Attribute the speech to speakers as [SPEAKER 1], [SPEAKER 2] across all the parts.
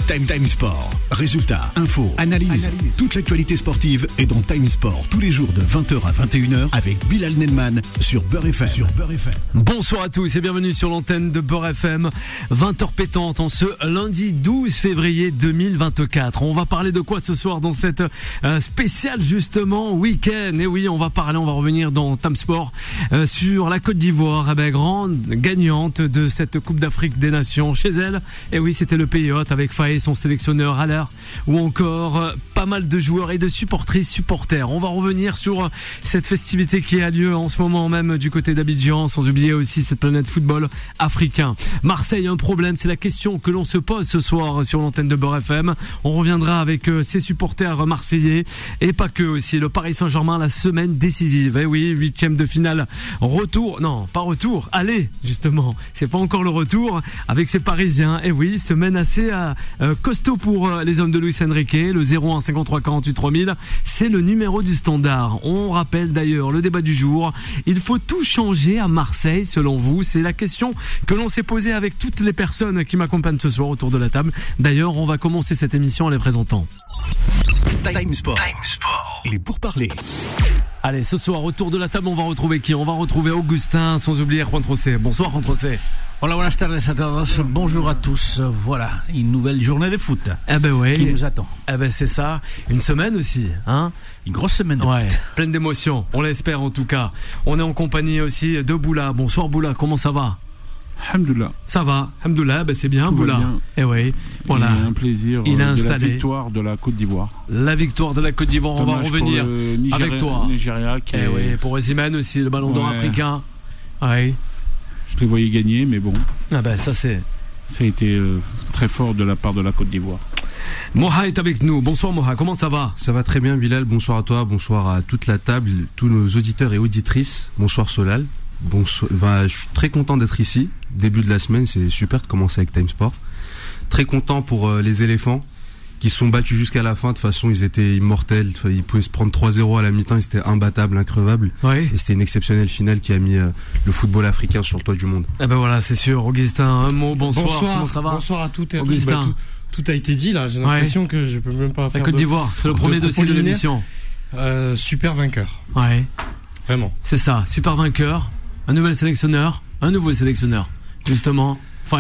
[SPEAKER 1] Time Sport. Résultats, infos, analyse. Toute l'actualité sportive est dans Time Sport tous les jours de 20h à 21h avec Bilal Nelman sur Beurre FM.
[SPEAKER 2] Bonsoir à tous et bienvenue sur l'antenne de Beurre FM. 20h pétante en ce lundi 12 février 2024. On va parler de quoi ce soir dans cette spéciale justement week-end? Et oui, on va revenir dans Time Sport sur la Côte d'Ivoire, grande gagnante de cette Coupe d'Afrique des Nations chez elle. Et oui, c'était le pays hôte avec Faé, son sélectionneur à l'heure, ou encore pas mal de joueurs et de supporters. On va revenir sur cette festivité qui a lieu en ce moment même du côté d'Abidjan, sans oublier aussi cette planète football africain. Marseille, un problème, c'est la question que l'on se pose ce soir sur l'antenne de Beurre FM. On reviendra avec ses supporters marseillais et pas que aussi. Le Paris Saint-Germain, la semaine décisive. Eh oui, 8e de finale. Allez, justement, c'est pas encore le retour avec ces Parisiens. Et oui, semaine assez costaud pour les hommes de Luis Enrique. Le 01 53 48 3000, c'est le numéro du standard. On rappelle d'ailleurs le débat du jour. Il faut tout changer à Marseille selon vous? C'est la question que l'on s'est posée avec toutes les personnes qui m'accompagnent ce soir autour de la table. D'ailleurs, on va commencer cette émission en les présentant.
[SPEAKER 1] Time Sport. Il est pour parler.
[SPEAKER 2] Allez, ce soir, autour de la table, on va retrouver qui? On va retrouver Augustin, sans oublier Juan Trocé. Bonsoir, Juan Trocé.
[SPEAKER 3] Hola, buenas tardes a todos. Bonjour à tous. Voilà, une nouvelle journée de foot qui nous attend.
[SPEAKER 2] C'est ça. Une semaine aussi, hein?
[SPEAKER 3] Une grosse semaine de foot.
[SPEAKER 2] Pleine d'émotions, on l'espère en tout cas. On est en compagnie aussi de Boula. Bonsoir Boula, comment ça va?
[SPEAKER 4] Alhamdoulilah.
[SPEAKER 2] Ça va, Alhamdoulilah, c'est bien,
[SPEAKER 4] tout
[SPEAKER 2] Boula.
[SPEAKER 4] Bien.
[SPEAKER 2] Et oui, voilà.
[SPEAKER 4] Il a un plaisir
[SPEAKER 2] de
[SPEAKER 4] la victoire de la Côte d'Ivoire.
[SPEAKER 2] La victoire de la Côte d'Ivoire, on va revenir avec toi.
[SPEAKER 4] Nigeria
[SPEAKER 2] pour Osimhen aussi, le ballon d'or africain. Ouais.
[SPEAKER 4] Je les voyais gagner, mais bon.
[SPEAKER 2] Ça
[SPEAKER 4] a été très fort de la part de la Côte d'Ivoire.
[SPEAKER 2] Moha est avec nous. Bonsoir Moha, comment ça va?
[SPEAKER 5] Ça va très bien Bilal, bonsoir à toi, bonsoir à toute la table, tous nos auditeurs et auditrices. Bonsoir Solal. Je suis très content d'être ici. Début de la semaine, c'est super de commencer avec Time Sport. Très content pour les éléphants qui se sont battus jusqu'à la fin. De toute façon, ils étaient immortels. Ils pouvaient se prendre 3-0 à la mi-temps. Ils étaient imbattables, increvables.
[SPEAKER 2] Oui.
[SPEAKER 5] Et c'était une exceptionnelle finale qui a mis le football africain sur le toit du monde.
[SPEAKER 2] Voilà, c'est sûr. Augustin, un mot. Bonsoir. Comment ça va?
[SPEAKER 6] Bonsoir à toutes et à tous.
[SPEAKER 2] Augustin.
[SPEAKER 6] Tout a été dit là. J'ai l'impression que je peux même pas faire.
[SPEAKER 2] La Côte d'Ivoire, c'est le premier dossier de l'émission.
[SPEAKER 6] Super vainqueur.
[SPEAKER 2] Ouais.
[SPEAKER 6] Vraiment.
[SPEAKER 2] C'est ça. Super vainqueur. Un nouveau sélectionneur, justement.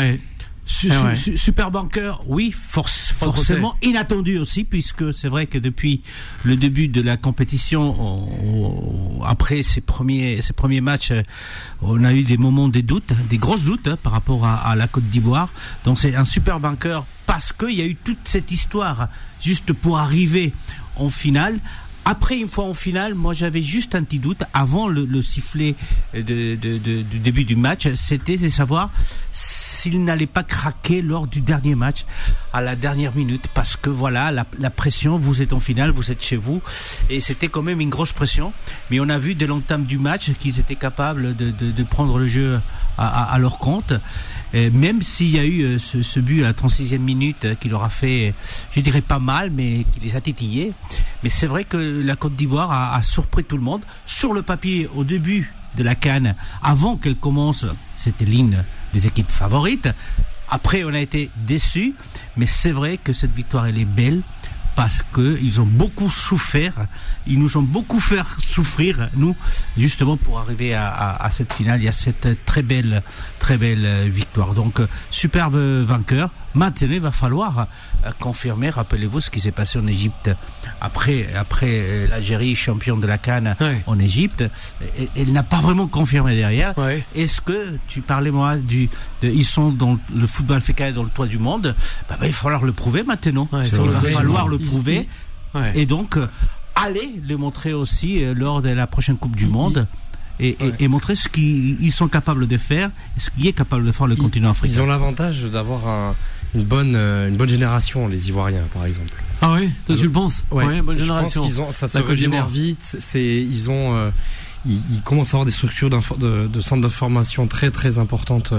[SPEAKER 3] Super banqueur, oui, forcément inattendu aussi, puisque c'est vrai que depuis le début de la compétition, après ces premiers matchs, on a eu des moments des grosses doutes par rapport à la Côte d'Ivoire. Donc c'est un super banqueur parce qu'il y a eu toute cette histoire juste pour arriver en finale. Après, une fois en finale, moi j'avais juste un petit doute avant le sifflet du début du match, c'était de savoir s'il n'allait pas craquer lors du dernier match à la dernière minute, parce que voilà, la pression, vous êtes en finale, vous êtes chez vous, et c'était quand même une grosse pression, mais on a vu dès l'entame du match qu'ils étaient capables de prendre le jeu à leur compte. Et même s'il y a eu ce but à la 36e minute qui leur a fait, je dirais pas mal, mais qui les a titillés. Mais c'est vrai que la Côte d'Ivoire a surpris tout le monde. Sur le papier, au début de la CAN, avant qu'elle commence, c'était l'une des équipes favorites. Après, on a été déçus, mais c'est vrai que cette victoire, elle est belle. Parce qu'ils ont beaucoup souffert, ils nous ont beaucoup fait souffrir, nous, justement pour arriver à cette finale, il y a cette très belle victoire. Donc, superbe vainqueur. Maintenant, il va falloir confirmer, rappelez-vous ce qui s'est passé en Égypte après l'Algérie, championne de la CAN en Égypte. Elle n'a pas vraiment confirmé derrière. Ouais. Est-ce que, tu parlais moi, ils sont dans le football africain dans le toit du monde, il va falloir le prouver maintenant. Il va falloir le prouver. Et donc, aller le montrer aussi lors de la prochaine Coupe du Monde. Et montrer ce qu'ils sont capables de faire, ce qui est capable de faire le continent africain.
[SPEAKER 6] Ils ont l'avantage d'avoir une bonne génération, les Ivoiriens, par exemple.
[SPEAKER 2] Ah oui, toi tu le penses?
[SPEAKER 6] Ouais,
[SPEAKER 2] bonne génération.
[SPEAKER 6] Je pense ça se régénère vite. Ils commencent à avoir des structures de centres d'information très très importantes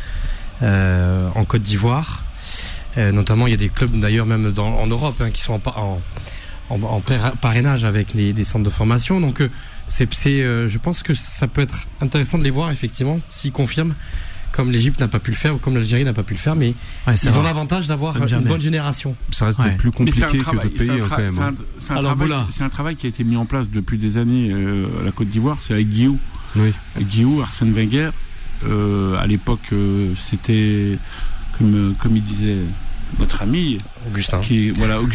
[SPEAKER 6] en Côte d'Ivoire. Notamment, il y a des clubs d'ailleurs même en Europe qui sont en parrainage avec des centres de formation. Donc je pense que ça peut être intéressant de les voir effectivement s'ils confirment comme l'Égypte n'a pas pu le faire ou comme l'Algérie n'a pas pu le faire, mais ils ont l'avantage d'avoir une bonne génération.
[SPEAKER 5] Ça reste plus compliqué que d'autres pays quand même.
[SPEAKER 4] C'est un travail qui a été mis en place depuis des années à la Côte d'Ivoire, c'est avec Guillou.
[SPEAKER 5] Oui.
[SPEAKER 4] Guillou, Arsène Wenger, à l'époque c'était comme il disait notre ami
[SPEAKER 6] Augustin,
[SPEAKER 4] qui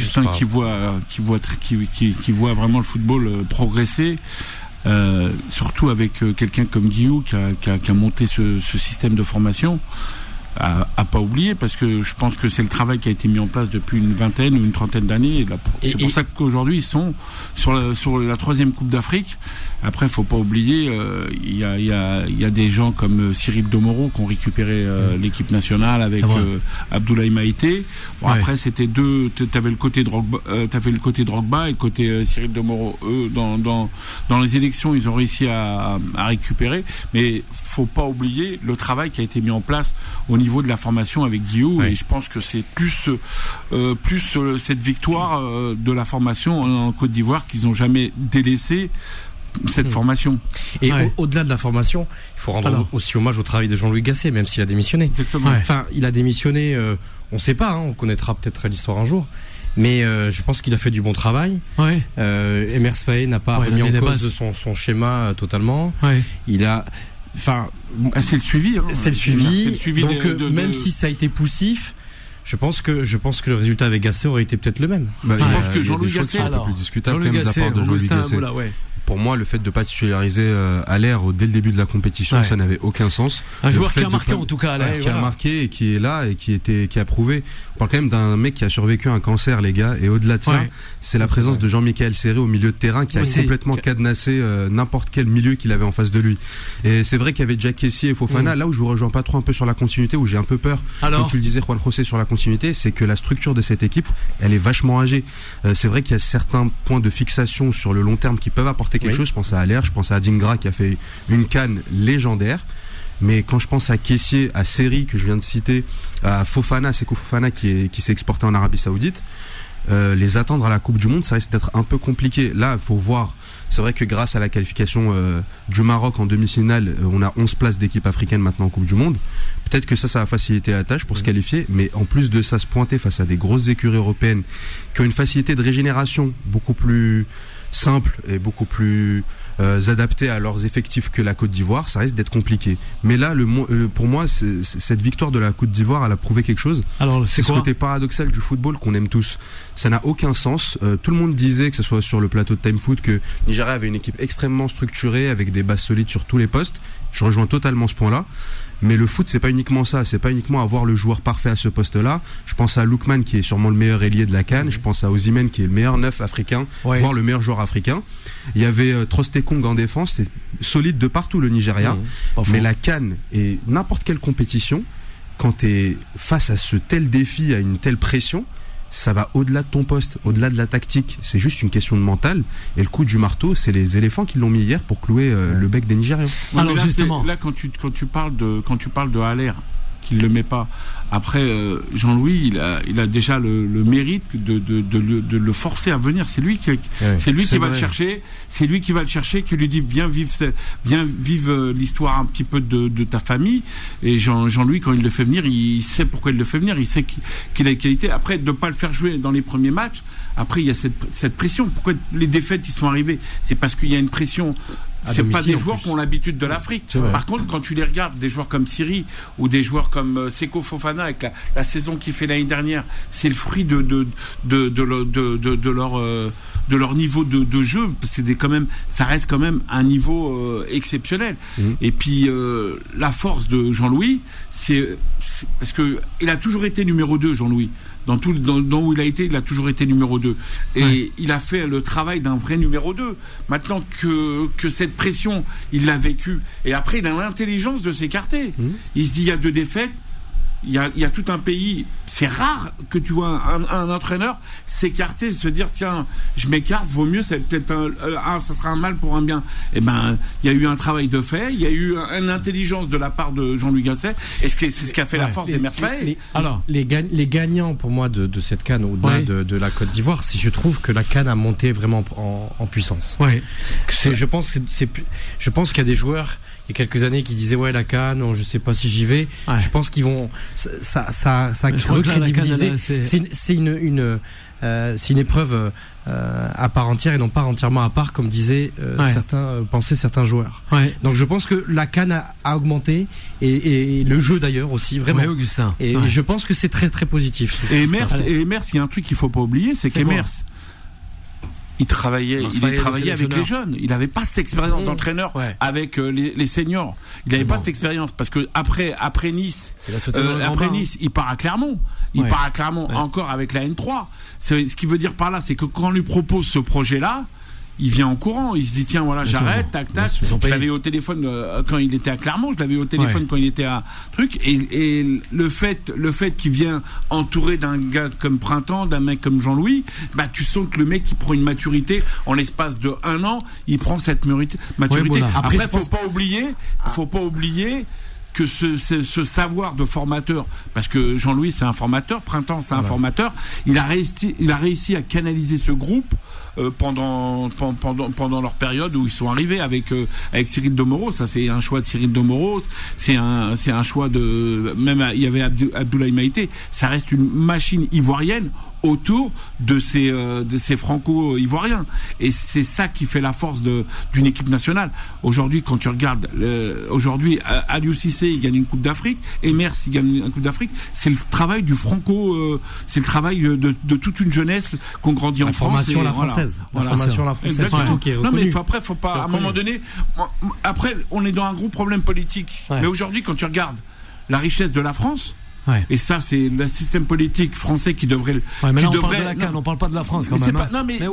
[SPEAKER 4] voit vraiment le football progresser. Surtout avec quelqu'un comme Guillou qui a monté ce système de formation, à pas oublier, parce que je pense que c'est le travail qui a été mis en place depuis une vingtaine ou une trentaine d'années. C'est pour ça qu'aujourd'hui ils sont sur la 3e Coupe d'Afrique. Après, faut pas oublier, il y a des gens comme Cyril Domoro qui ont récupéré l'équipe nationale avec Abdoulaye Maïté. Bon, après c'était t'avais le côté Drogba, et le côté Cyril Domoro. Eux, dans les élections, ils ont réussi à récupérer. Mais faut pas oublier le travail qui a été mis en place au niveau de la formation avec Guillaume. Et je pense que c'est plus cette victoire de la formation en Côte d'Ivoire qu'ils ont jamais délaissé cette formation.
[SPEAKER 6] Et au-delà de la formation, il faut rendre aussi hommage au travail de Jean-Louis Gasset, même s'il a démissionné.
[SPEAKER 4] Exactement.
[SPEAKER 6] Enfin, il a démissionné, on ne sait pas, on connaîtra peut-être l'histoire un jour, mais je pense qu'il a fait du bon travail. Emers Faé n'a pas remis en cause son schéma totalement. Il a...
[SPEAKER 4] c'est le suivi.
[SPEAKER 6] C'est le suivi. Donc, même si ça a été poussif, je pense que le résultat avec Gasset aurait été peut-être le même.
[SPEAKER 5] Je pense que Jean-Louis Gasset, c'est un peu plus discutable quand même de la part de Jean-Louis Gasset. Pour moi, le fait de ne pas titulariser Haller dès le début de la compétition, ça n'avait aucun sens.
[SPEAKER 2] Un joueur qui a marqué en tout cas, Haller.
[SPEAKER 5] Qui a marqué et qui est là et qui a prouvé. On parle quand même d'un mec qui a survécu à un cancer, les gars. Et au-delà de ça, c'est la présence de Jean-Michel Séré au milieu de terrain qui a complètement cadenassé n'importe quel milieu qu'il avait en face de lui. Et c'est vrai qu'il y avait Jack Kessié et Fofana. Là où je vous rejoins pas trop un peu sur la continuité, où j'ai un peu peur, comme tu le disais, Juan José, sur la continuité, c'est que la structure de cette équipe, elle est vachement âgée. C'est vrai qu'il y a certains points de fixation sur le long terme qui peuvent apporter quelque chose. Je pense à Haller, je pense à Adingra qui a fait une CAN légendaire. Mais quand je pense à Kessié, à Seri que je viens de citer, à Fofana, Seko Fofana qui s'est exporté en Arabie Saoudite, les attendre à la Coupe du Monde, ça risque d'être un peu compliqué. Là, il faut voir. C'est vrai que grâce à la qualification du Maroc en demi-finale, on a 11 places d'équipe africaine maintenant en Coupe du Monde. Peut-être que ça va faciliter la tâche pour se qualifier, mais en plus de ça, se pointer face à des grosses écuries européennes qui ont une facilité de régénération beaucoup plus simple et beaucoup plus adaptée à leurs effectifs que la Côte d'Ivoire, ça risque d'être compliqué. Mais là, pour moi, cette victoire de la Côte d'Ivoire, elle a prouvé quelque chose.
[SPEAKER 2] Alors,
[SPEAKER 5] c'est ce côté paradoxal du football qu'on aime tous. Ça n'a aucun sens. Tout le monde disait, que ce soit sur le plateau de Time Foot, que Nigeria avait une équipe extrêmement structurée avec des bases solides sur tous les postes. Je rejoins totalement ce point-là. Mais le foot, c'est pas uniquement ça. C'est pas uniquement avoir le joueur parfait à ce poste-là. Je pense à Lookman, qui est sûrement le meilleur ailier de la CAN. Je pense à Osimhen, qui est le meilleur neuf africain, voire le meilleur joueur africain. Il y avait Trostekong en défense. C'est solide de partout, le Nigeria. Mais la CAN et n'importe quelle compétition, quand tu es face à ce tel défi, à une telle pression, ça va au-delà de ton poste, au-delà de la tactique. C'est juste une question de mental. Et le coup du marteau, c'est les éléphants qui l'ont mis hier pour clouer le bec des Nigériens.
[SPEAKER 4] Alors là, justement, là quand tu parles de Haller, qu'il le met pas. Après, Jean-Louis, il a déjà le mérite de le forcer à venir. C'est lui qui va le chercher. C'est lui qui va le chercher, qui lui dit viens vivre l'histoire un petit peu de ta famille. Et Jean-Louis, quand il le fait venir, il sait pourquoi il le fait venir. Il sait qu'il a une qualité. Après, de pas le faire jouer dans les premiers matchs. Après, il y a cette pression. Pourquoi les défaites ils sont arrivées? C'est parce qu'il y a une pression. C'est pas des joueurs qui ont l'habitude de l'Afrique. Par contre, quand tu les regardes, des joueurs comme Siri ou des joueurs comme Seko Fofana avec la saison qu'il fait l'année dernière, c'est le fruit de leur niveau de jeu. Ça reste quand même un niveau exceptionnel. Et puis la force de Jean-Louis, c'est parce que il a toujours été numéro 2, Jean-Louis. Dans où il a été, il a toujours été numéro 2. Et il a fait le travail d'un vrai numéro 2. Maintenant que cette pression, il l'a vécue. Et après, il a l'intelligence de s'écarter. Il se dit, il y a 2 défaites. Il y a tout un pays. C'est rare que tu vois un entraîneur s'écarter, se dire tiens, je m'écarte, vaut mieux, c'est peut-être ça sera un mal pour un bien. Eh ben, il y a eu un travail de fait, il y a eu une intelligence de la part de Jean-Louis Gasset, et c'est ce qui a fait la force des Mercedes.
[SPEAKER 6] Alors, les gagnants pour moi de cette CAN au-delà de la Côte d'Ivoire, c'est je trouve que la CAN a monté vraiment en puissance. Je pense qu'il y a des joueurs y a quelques années qui disaient ouais la CAN, je sais pas si j'y vais. Ouais. Je pense qu'ils vont ça recrédibiliser. C'est une épreuve à part entière et non pas entièrement à part comme disaient pensaient certains joueurs. Ouais. Donc je pense que la CAN a augmenté et le jeu d'ailleurs aussi vraiment.
[SPEAKER 2] Ouais, Augustin.
[SPEAKER 6] Et je pense que c'est très très positif.
[SPEAKER 4] Et Emers, il y a un truc qu'il faut pas oublier, c'est qu'Emers il travaillait avec les jeunes. Il n'avait pas cette expérience d'entraîneur avec les seniors. Il n'avait pas cette expérience parce que après Nice, il part à Clermont. Il part à Clermont encore avec la N3. Ce qui veut dire par là, c'est que quand on lui propose ce projet-là, il vient en courant, il se dit tiens voilà j'arrête, tac. Je l'avais eu au téléphone quand il était à Clermont, je l'avais eu au téléphone quand il était à truc et le fait qu'il vient entouré d'un gars comme Printemps, d'un mec comme Jean-Louis, bah tu sens que le mec il prend une maturité en l'espace de 1 an, il prend cette maturité. Ouais, après faut pas oublier que ce savoir de formateur, parce que Jean-Louis c'est un formateur, Printemps c'est un formateur, il a réussi à canaliser ce groupe pendant leur période où ils sont arrivés avec Cyril Domoro. Ça c'est un choix de Cyril Domoro, c'est un choix de même il y avait Abdoulaye Maïté. Ça reste une machine ivoirienne autour de ces franco-ivoiriens et c'est ça qui fait la force d'une équipe nationale. Aujourd'hui quand tu regardes aujourd'hui Aliou Cissé il gagne une Coupe d'Afrique, Emers il gagne une Coupe d'Afrique, c'est le travail du franco, c'est le travail de toute une jeunesse qu'on grandit en France.
[SPEAKER 6] La formation la française.
[SPEAKER 4] Exactement. Non mais après faut pas à un moment donné. Après on est dans un gros problème politique. Mais aujourd'hui quand tu regardes la richesse de la France. Ouais. Et ça, c'est le système politique français qui devrait.
[SPEAKER 2] Ouais, mais là, on parle de la CAN, on parle pas de la France quand même.
[SPEAKER 4] Derrière,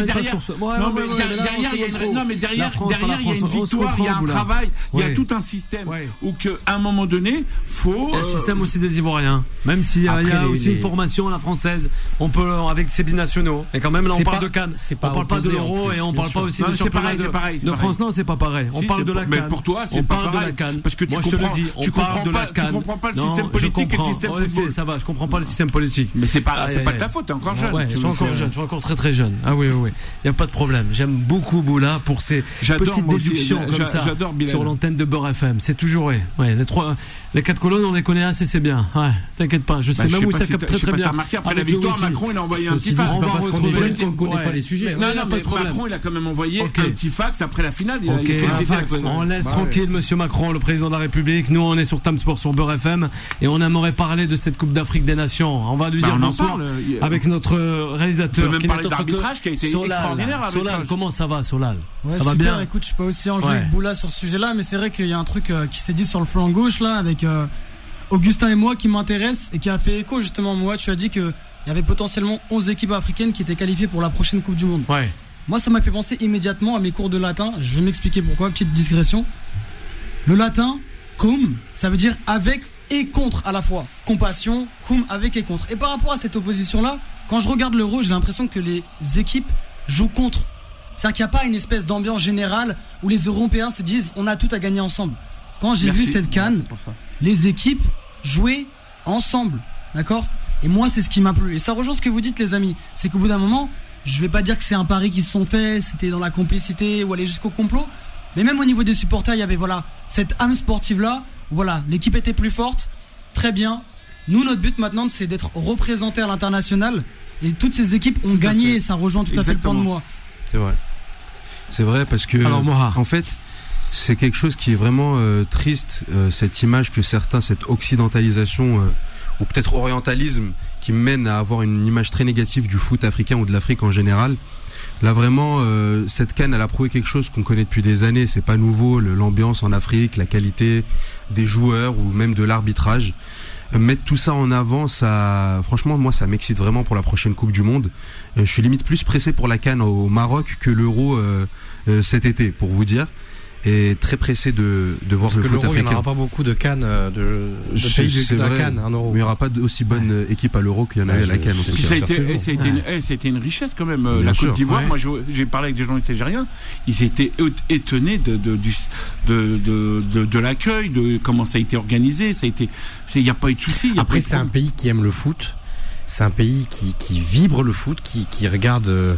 [SPEAKER 4] il y a une victoire, il y a un travail, il y a tout un système où qu'à un moment donné, faut.
[SPEAKER 2] Le système aussi des Ivoiriens, même s'il y a aussi une formation à la française, on peut avec ces binationaux. Et quand même, là, on parle de CAN. On parle pas de l'euro et on parle pas aussi de championnat de France. Non, c'est pas pareil. On parle de la CAN.
[SPEAKER 4] Mais pour toi, c'est pas pareil. Parce que tu comprends pas le système politique.
[SPEAKER 2] Ça va, je comprends pas le système politique.
[SPEAKER 4] Mais c'est pas de ta faute, t'es encore jeune.
[SPEAKER 2] Ouais, je suis encore jeune, je suis encore très très jeune. Ah oui. Il y a pas de problème. J'aime beaucoup Boula pour ces petites déductions comme ça sur l'antenne de Beurre FM. C'est toujours les 4 colonnes, on les connaît assez, c'est bien. Ouais, t'inquiète pas, je sais même où ça capte très très bien.
[SPEAKER 4] T'as remarqué après la victoire, Macron il a envoyé un petit fax.
[SPEAKER 6] On va retrouver. On connaît pas les sujets.
[SPEAKER 4] Non, mais Macron il a quand même envoyé un petit fax après la finale.
[SPEAKER 2] On laisse tranquille Monsieur Macron, le président de la République. Nous, on est sur Time Sport sur Beurre FM et on aimerait parler de cette Coupe d'Afrique des Nations. On va lui dire bonsoir avec notre réalisateur.
[SPEAKER 4] On peut même parler d'arbitrage qui a été extraordinaire.
[SPEAKER 2] Solal, comment ça va, Solal?
[SPEAKER 7] Ouais, ça va bien. Écoute, je suis pas aussi enjoué avec Boula sur ce sujet-là, mais c'est vrai qu'il y a un truc qui s'est dit sur le flanc gauche là avec Augustin et moi qui m'intéresse et qui a fait écho justement. Moi, tu as dit qu'il y avait potentiellement 11 équipes africaines qui étaient qualifiées pour la prochaine Coupe du Monde. Ouais. Moi, ça m'a fait penser immédiatement à mes cours de latin. Je vais m'expliquer pourquoi, petite digression. Le latin, cum, ça veut dire avec et contre à la fois. Compassion, cum, avec et contre. Et par rapport à cette opposition-là, quand je regarde l'Euro, j'ai l'impression que les équipes jouent contre. C'est-à-dire qu'il n'y a pas une espèce d'ambiance générale où les Européens se disent on a tout à gagner ensemble. Quand j'ai vu cette CAN, les équipes jouaient ensemble. D'accord ? Et moi, c'est ce qui m'a plu. Et ça rejoint ce que vous dites, les amis. C'est qu'au bout d'un moment, je vais pas dire que c'est un pari qui se sont faits, c'était dans la complicité ou aller jusqu'au complot. Mais même au niveau des supporters, il y avait cette âme sportive-là. Voilà, l'équipe était plus forte. Très bien. Nous, notre but maintenant, c'est d'être représentés à l'international. Et toutes ces équipes ont gagné et ça rejoint tout à fait le point de moi.
[SPEAKER 5] C'est vrai. C'est vrai parce que, en fait, c'est quelque chose qui est vraiment triste, cette image que certains, cette occidentalisation ou peut-être orientalisme qui mène à avoir une image très négative du foot africain ou de l'Afrique en général. Là vraiment, cette CAN, elle a prouvé quelque chose qu'on connaît depuis des années. C'est pas nouveau, l'ambiance en Afrique, la qualité des joueurs ou même de l'arbitrage. Mettre tout ça en avant, ça, franchement, moi, ça m'excite vraiment pour la prochaine Coupe du Monde. Je suis limite plus pressé pour la CAN au Maroc que l'Euro cet été, pour vous dire. Et très pressé de voir le foot africain. Il n'y aura
[SPEAKER 6] pas beaucoup de CAN de pays de la CAN en Euro.
[SPEAKER 5] Mais il n'y aura pas aussi bonne équipe à l'Euro qu'il y en a à la CAN.
[SPEAKER 4] Ça a été une richesse quand même. La Côte d'Ivoire, moi j'ai parlé avec des journalistes algériens, ils étaient étonnés de l'accueil, de comment ça a été organisé. Il n'y a pas eu de souci.
[SPEAKER 6] Après, c'est un pays qui aime le foot. c'est un pays qui vibre le foot, qui regarde,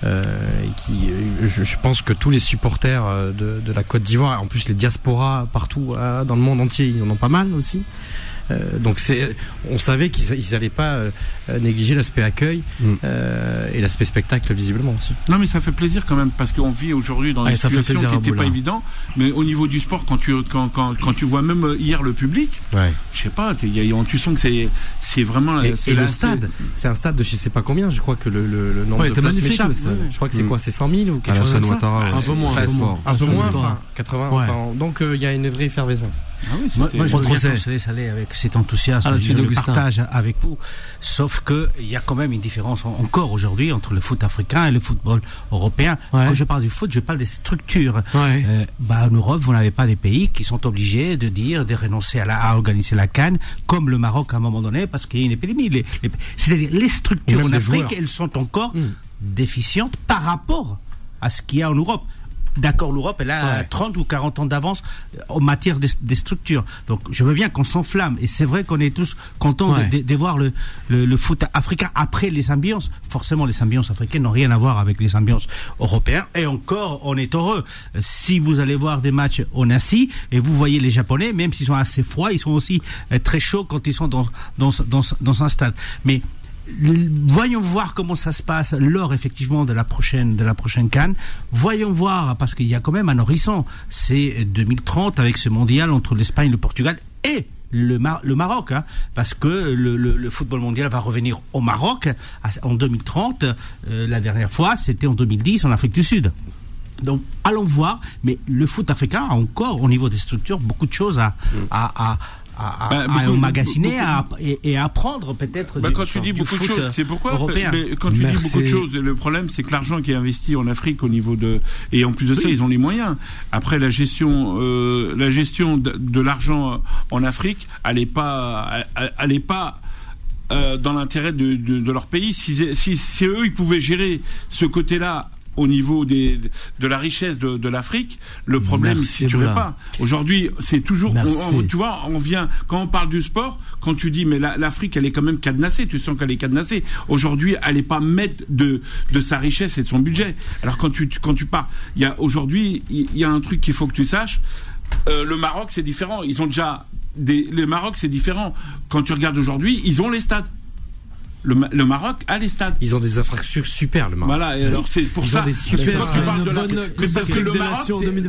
[SPEAKER 6] je pense que tous les supporters de la Côte d'Ivoire, en plus les diasporas partout dans le monde entier, ils en ont pas mal aussi. Donc on savait qu'ils n'allaient pas négliger l'aspect accueil et l'aspect spectacle visiblement aussi.
[SPEAKER 4] Non mais ça fait plaisir quand même parce qu'on vit aujourd'hui dans une situation qui n'était pas évident. Mais au niveau du sport, quand tu vois même hier le public, je sais pas, tu sens que c'est vraiment.
[SPEAKER 6] Et le stade, c'est un stade de je sais pas combien. Je crois que le nombre de places m'échappe. Je crois que c'est quoi, c'est 100 000 ou quelque chose comme ça.
[SPEAKER 2] Un peu moins,
[SPEAKER 6] enfin 80. Enfin, donc il y a une vraie effervescence.
[SPEAKER 3] Moi je voudrais tous laisser aller avec cet enthousiasme, je le partage avec vous. Sauf que il y a quand même une différence encore aujourd'hui entre le foot africain et le football européen. Quand je parle du foot, je parle des structures. En Europe, vous n'avez pas des pays qui sont obligés de renoncer à organiser la CAN, comme le Maroc à un moment donné, parce qu'il y a une épidémie. C'est-à-dire les structures en Afrique, elles sont encore déficientes par rapport à ce qu'il y a en Europe. D'accord, l'Europe, elle a 30 ou 40 ans d'avance en matière des structures. Donc, je veux bien qu'on s'enflamme. Et c'est vrai qu'on est tous contents de voir le foot africain après les ambiances. Forcément, les ambiances africaines n'ont rien à voir avec les ambiances européennes. Et encore, on est heureux. Si vous allez voir des matchs en Asie et vous voyez les Japonais, même s'ils sont assez froids, ils sont aussi très chauds quand ils sont dans un stade. Mais voyons voir comment ça se passe lors effectivement de la prochaine CAN. Voyons voir, parce qu'il y a quand même un horizon. C'est 2030 avec ce mondial entre l'Espagne, le Portugal et le Maroc, parce que le football mondial va revenir au Maroc en 2030. La dernière fois, c'était en 2010 en Afrique du Sud. Donc, allons voir. Mais le foot africain a encore, au niveau des structures, beaucoup de choses à emmagasiner et à apprendre peut-être.
[SPEAKER 4] Quand tu dis beaucoup de choses, c'est pourquoi européen. Quand tu dis beaucoup de choses, le problème c'est que l'argent qui est investi en Afrique au niveau et en plus de ça, ils ont les moyens. Après la gestion de l'argent en Afrique, elle est pas dans l'intérêt de leur pays. Si eux ils pouvaient gérer ce côté-là au niveau de la richesse de l'Afrique, le problème ne se situerait pas. Aujourd'hui, c'est toujours, tu vois, on vient, quand on parle du sport, quand tu dis, mais l'Afrique, elle est quand même cadenassée, tu sens qu'elle est cadenassée. Aujourd'hui, elle n'est pas maître de sa richesse et de son budget. Alors quand tu pars, aujourd'hui, il y a un truc qu'il faut que tu saches, le Maroc, c'est différent. Ils ont déjà le Maroc, c'est différent. Quand tu regardes aujourd'hui, ils ont les stades. Le Maroc a les stades.
[SPEAKER 6] Ils ont des infrastructures super, le Maroc.
[SPEAKER 4] Voilà, et alors c'est pour ça.
[SPEAKER 2] Super.
[SPEAKER 4] Parce que le Maroc,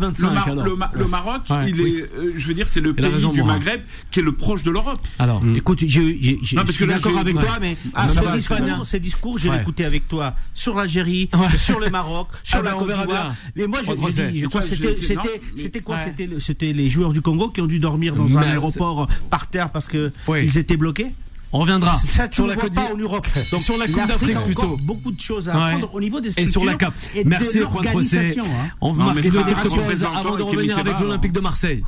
[SPEAKER 4] le Maroc, il est, je veux dire, c'est le pays du Maghreb qui est le proche de l'Europe.
[SPEAKER 3] Alors, écoute, je suis d'accord avec toi, mais ces discours, je l'ai écouté avec toi sur l'Algérie, sur le Maroc, sur la Côte d'Ivoire. Mais moi, je crois c'était quoi? C'était les joueurs du Congo qui ont dû dormir dans un aéroport par terre parce que ils étaient bloqués.
[SPEAKER 2] On reviendra
[SPEAKER 3] sur la Côte d'Ivoire en Europe.
[SPEAKER 2] Donc sur la Coupe d'Afrique plutôt.
[SPEAKER 3] Beaucoup de choses à apprendre au niveau des structures
[SPEAKER 2] et sur la CAP. Merci Juan José. On va marquer quelques pauses avant de revenir avec l'Olympique de Marseille.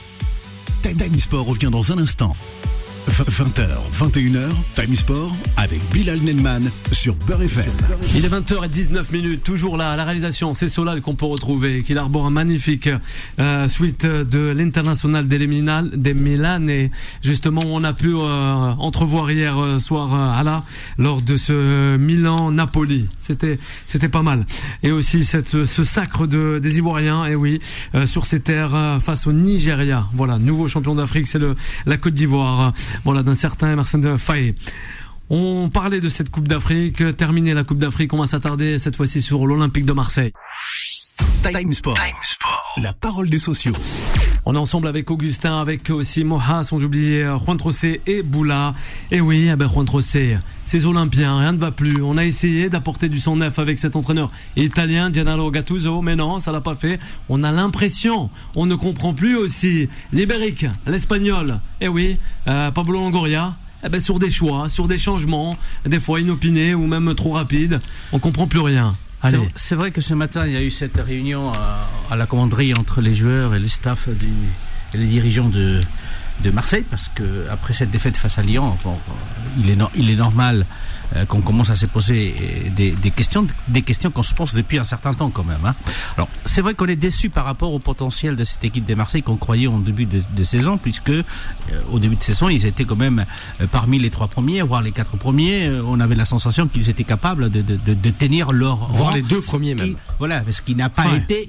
[SPEAKER 1] Time Sport revient dans un instant. 20h, 21h, Time Sport avec Bilal Nenman sur Beurre FM.
[SPEAKER 2] Il est 20h19, toujours là à la réalisation. C'est Solal qu'on peut retrouver, qui arbore un magnifique suite de l'International des Milan. Et justement, on a pu entrevoir hier soir lors de ce Milan-Napoli. C'était pas mal. Et aussi ce sacre des Ivoiriens, et oui, sur ces terres face au Nigeria. Voilà, nouveau champion d'Afrique, c'est la Côte d'Ivoire. Voilà, d'un certain Emerson Faé. On parlait de cette Coupe d'Afrique, terminer la Coupe d'Afrique, on va s'attarder cette fois-ci sur l'Olympique de Marseille.
[SPEAKER 1] Time Sport, la parole des sociaux.
[SPEAKER 2] On est ensemble avec Augustin, avec aussi Moha, sans oublier Juan José et Boula. Et oui, Juan José, ces Olympiens, rien ne va plus. On a essayé d'apporter du sang neuf avec cet entraîneur italien, Gennaro Gattuso, mais non, ça l'a pas fait. On a l'impression, on ne comprend plus aussi l'Ibérique, l'Espagnol. Et oui, Pablo Longoria. Sur des choix, sur des changements, des fois inopinés ou même trop rapides, on comprend plus rien.
[SPEAKER 3] C'est vrai que ce matin, il y a eu cette réunion à la commanderie entre les joueurs et le staff et les dirigeants de Marseille, parce que après cette défaite face à Lyon, il est normal qu'on commence à se poser des questions qu'on se pose depuis un certain temps quand même. Hein. Alors, c'est vrai qu'on est déçu par rapport au potentiel de cette équipe de Marseille qu'on croyait en début de saison, puisque au début de saison, ils étaient quand même parmi les 3 premiers, voire les 4 premiers. On avait la sensation qu'ils étaient capables de tenir leur
[SPEAKER 6] voire
[SPEAKER 3] rang,
[SPEAKER 6] les 2 premiers même.
[SPEAKER 3] Voilà, ce qui n'a pas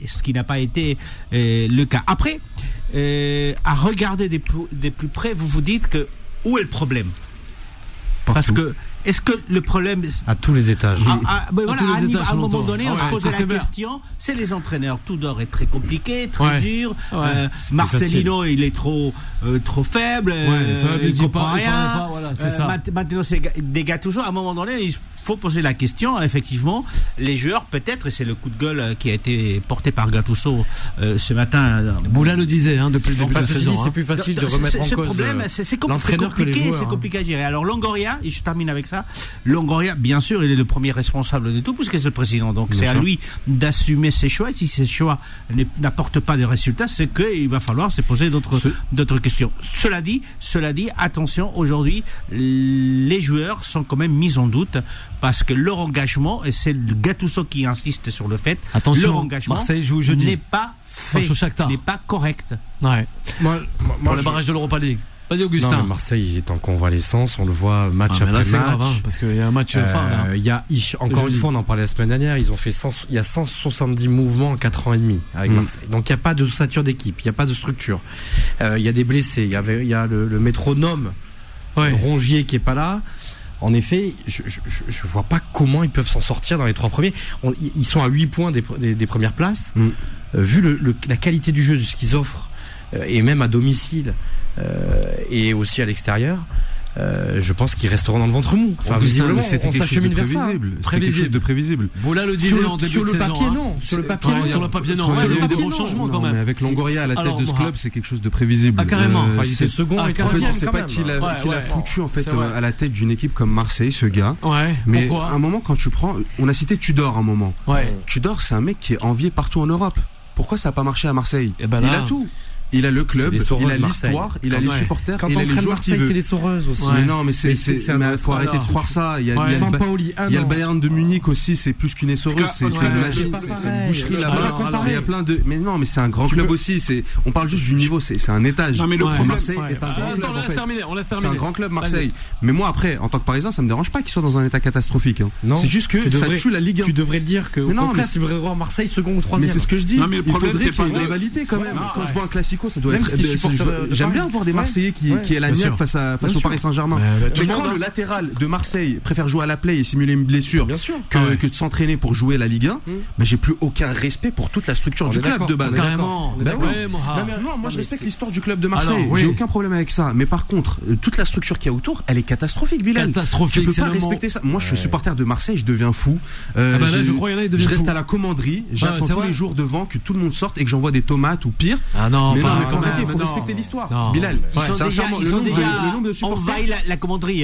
[SPEAKER 3] été le cas. Après, à regarder des plus près, vous vous dites que où est le problème? Parce que est-ce que le problème
[SPEAKER 6] à tous les étages,
[SPEAKER 3] à un moment donné, on se pose la question, c'est les entraîneurs. Tudor est très compliqué, très dur. Marcelino, il est trop faible. Il comprend rien. Maintenant, c'est des gars toujours. À un moment donné, il faut poser la question. Effectivement, les joueurs, peut-être, et c'est le coup de gueule qui a été porté par Gattuso ce matin.
[SPEAKER 2] Boula le disait depuis le début de la saison.
[SPEAKER 6] C'est plus facile de remettre en cause l'entraîneur que les joueurs.
[SPEAKER 3] C'est compliqué à gérer. Alors Longoria, et je termine avec ça. Longoria, bien sûr, il est le premier responsable de tout, puisque c'est le président. Donc c'est à lui d'assumer ses choix. Et si ses choix n'apportent pas de résultats, c'est qu'il va falloir se poser d'autres questions. Cela dit, attention, aujourd'hui, les joueurs sont quand même mis en doute parce que leur engagement, et c'est le Gattuso qui insiste sur le fait, leur engagement
[SPEAKER 2] Marseille joue jeudi.
[SPEAKER 3] n'est pas fait, n'est pas correct.
[SPEAKER 2] Ouais. Pour le barrage de l'Europa League. Vas-y Augustin.
[SPEAKER 6] Non, Marseille est en convalescence, on le voit match après match.
[SPEAKER 2] Grave, hein, parce qu'il y a un match
[SPEAKER 6] encore une fois, on en parlait la semaine dernière, il y a 170 mouvements en 4 ans et demi avec Marseille. Donc il n'y a pas de ossature d'équipe, il n'y a pas de structure. Il y a des blessés, il y a le métronome Rongier qui est pas là. En effet, je vois pas comment ils peuvent s'en sortir dans les 3 premiers. Ils sont à 8 points des premières places. Vu la qualité du jeu, de ce qu'ils offrent, et même à domicile, et aussi à l'extérieur, je pense qu'ils resteront dans le ventre mou.
[SPEAKER 5] Enfin, visiblement, on s'achemine vers ça. C'était quelque chose de prévisible.
[SPEAKER 2] Boula le disait en début
[SPEAKER 6] sur
[SPEAKER 2] de
[SPEAKER 6] le
[SPEAKER 2] saison.
[SPEAKER 6] papier, non. Sur le papier, non.
[SPEAKER 2] Sur le papier, non.
[SPEAKER 5] Il y a eu des gros changements quand même. Mais avec Longoria à la tête de ce club, c'est quelque chose de prévisible.
[SPEAKER 2] Ah, carrément.
[SPEAKER 6] Il était second et
[SPEAKER 5] en fait, je sais pas qui l'a foutu en fait à la tête d'une équipe comme Marseille, ce gars. Mais à un moment, quand tu prends, on a cité Tudor à un moment. Tudor, c'est un mec qui est envié partout en Europe. Pourquoi ça n'a pas marché à Marseille? Il a tout. Il a le club, il a l'histoire, il a les supporters, il a les joueurs qui veulent.
[SPEAKER 6] C'est les saureuses aussi.
[SPEAKER 5] Mais non, mais faut arrêter de croire ça. Il y a le Bayern de Munich aussi, c'est plus qu'une essoreuse, c'est une machine, c'est une boucherie là-bas. Il y a plein de. Mais non, mais c'est un grand club aussi. On parle juste du niveau, c'est un étage.
[SPEAKER 4] Non, mais le problème,
[SPEAKER 5] Marseille est un grand club. C'est un grand club Marseille. Mais moi après, en tant que Parisien, ça me dérange pas qu'ils soient dans un état catastrophique. C'est juste que ça tue la Ligue 1.
[SPEAKER 6] Tu devrais le dire que au contraire, tu devrais voir Marseille second ou troisième.
[SPEAKER 5] Mais c'est ce que je dis.
[SPEAKER 4] Il faudrait qu'il y ait
[SPEAKER 5] une rivalité quand même. Quand je vois un classico, ça doit être. J'aime bien voir des Marseillais qui est la niaque face au Paris Saint-Germain. Mais quand le latéral de Marseille préfère jouer à la play et simuler une blessure que de s'entraîner pour jouer la Ligue 1, j'ai plus aucun respect pour toute la structure du club de base.
[SPEAKER 2] Carrément.
[SPEAKER 5] Non, moi je respecte l'histoire du club de Marseille. J'ai aucun problème avec ça. Mais par contre, toute la structure qu'il y a autour, elle est catastrophique, Bilal.
[SPEAKER 2] Catastrophique.
[SPEAKER 5] Je peux pas respecter ça. Moi, je suis supporter de Marseille, je deviens fou. Je reste à la commanderie. J'attends tous les jours devant que tout le monde sorte et que j'envoie des tomates ou pire.
[SPEAKER 2] Ah non,
[SPEAKER 5] mais faut arrêter, faut respecter l'histoire. Bilal,
[SPEAKER 3] ils ont déjà envahi la commanderie.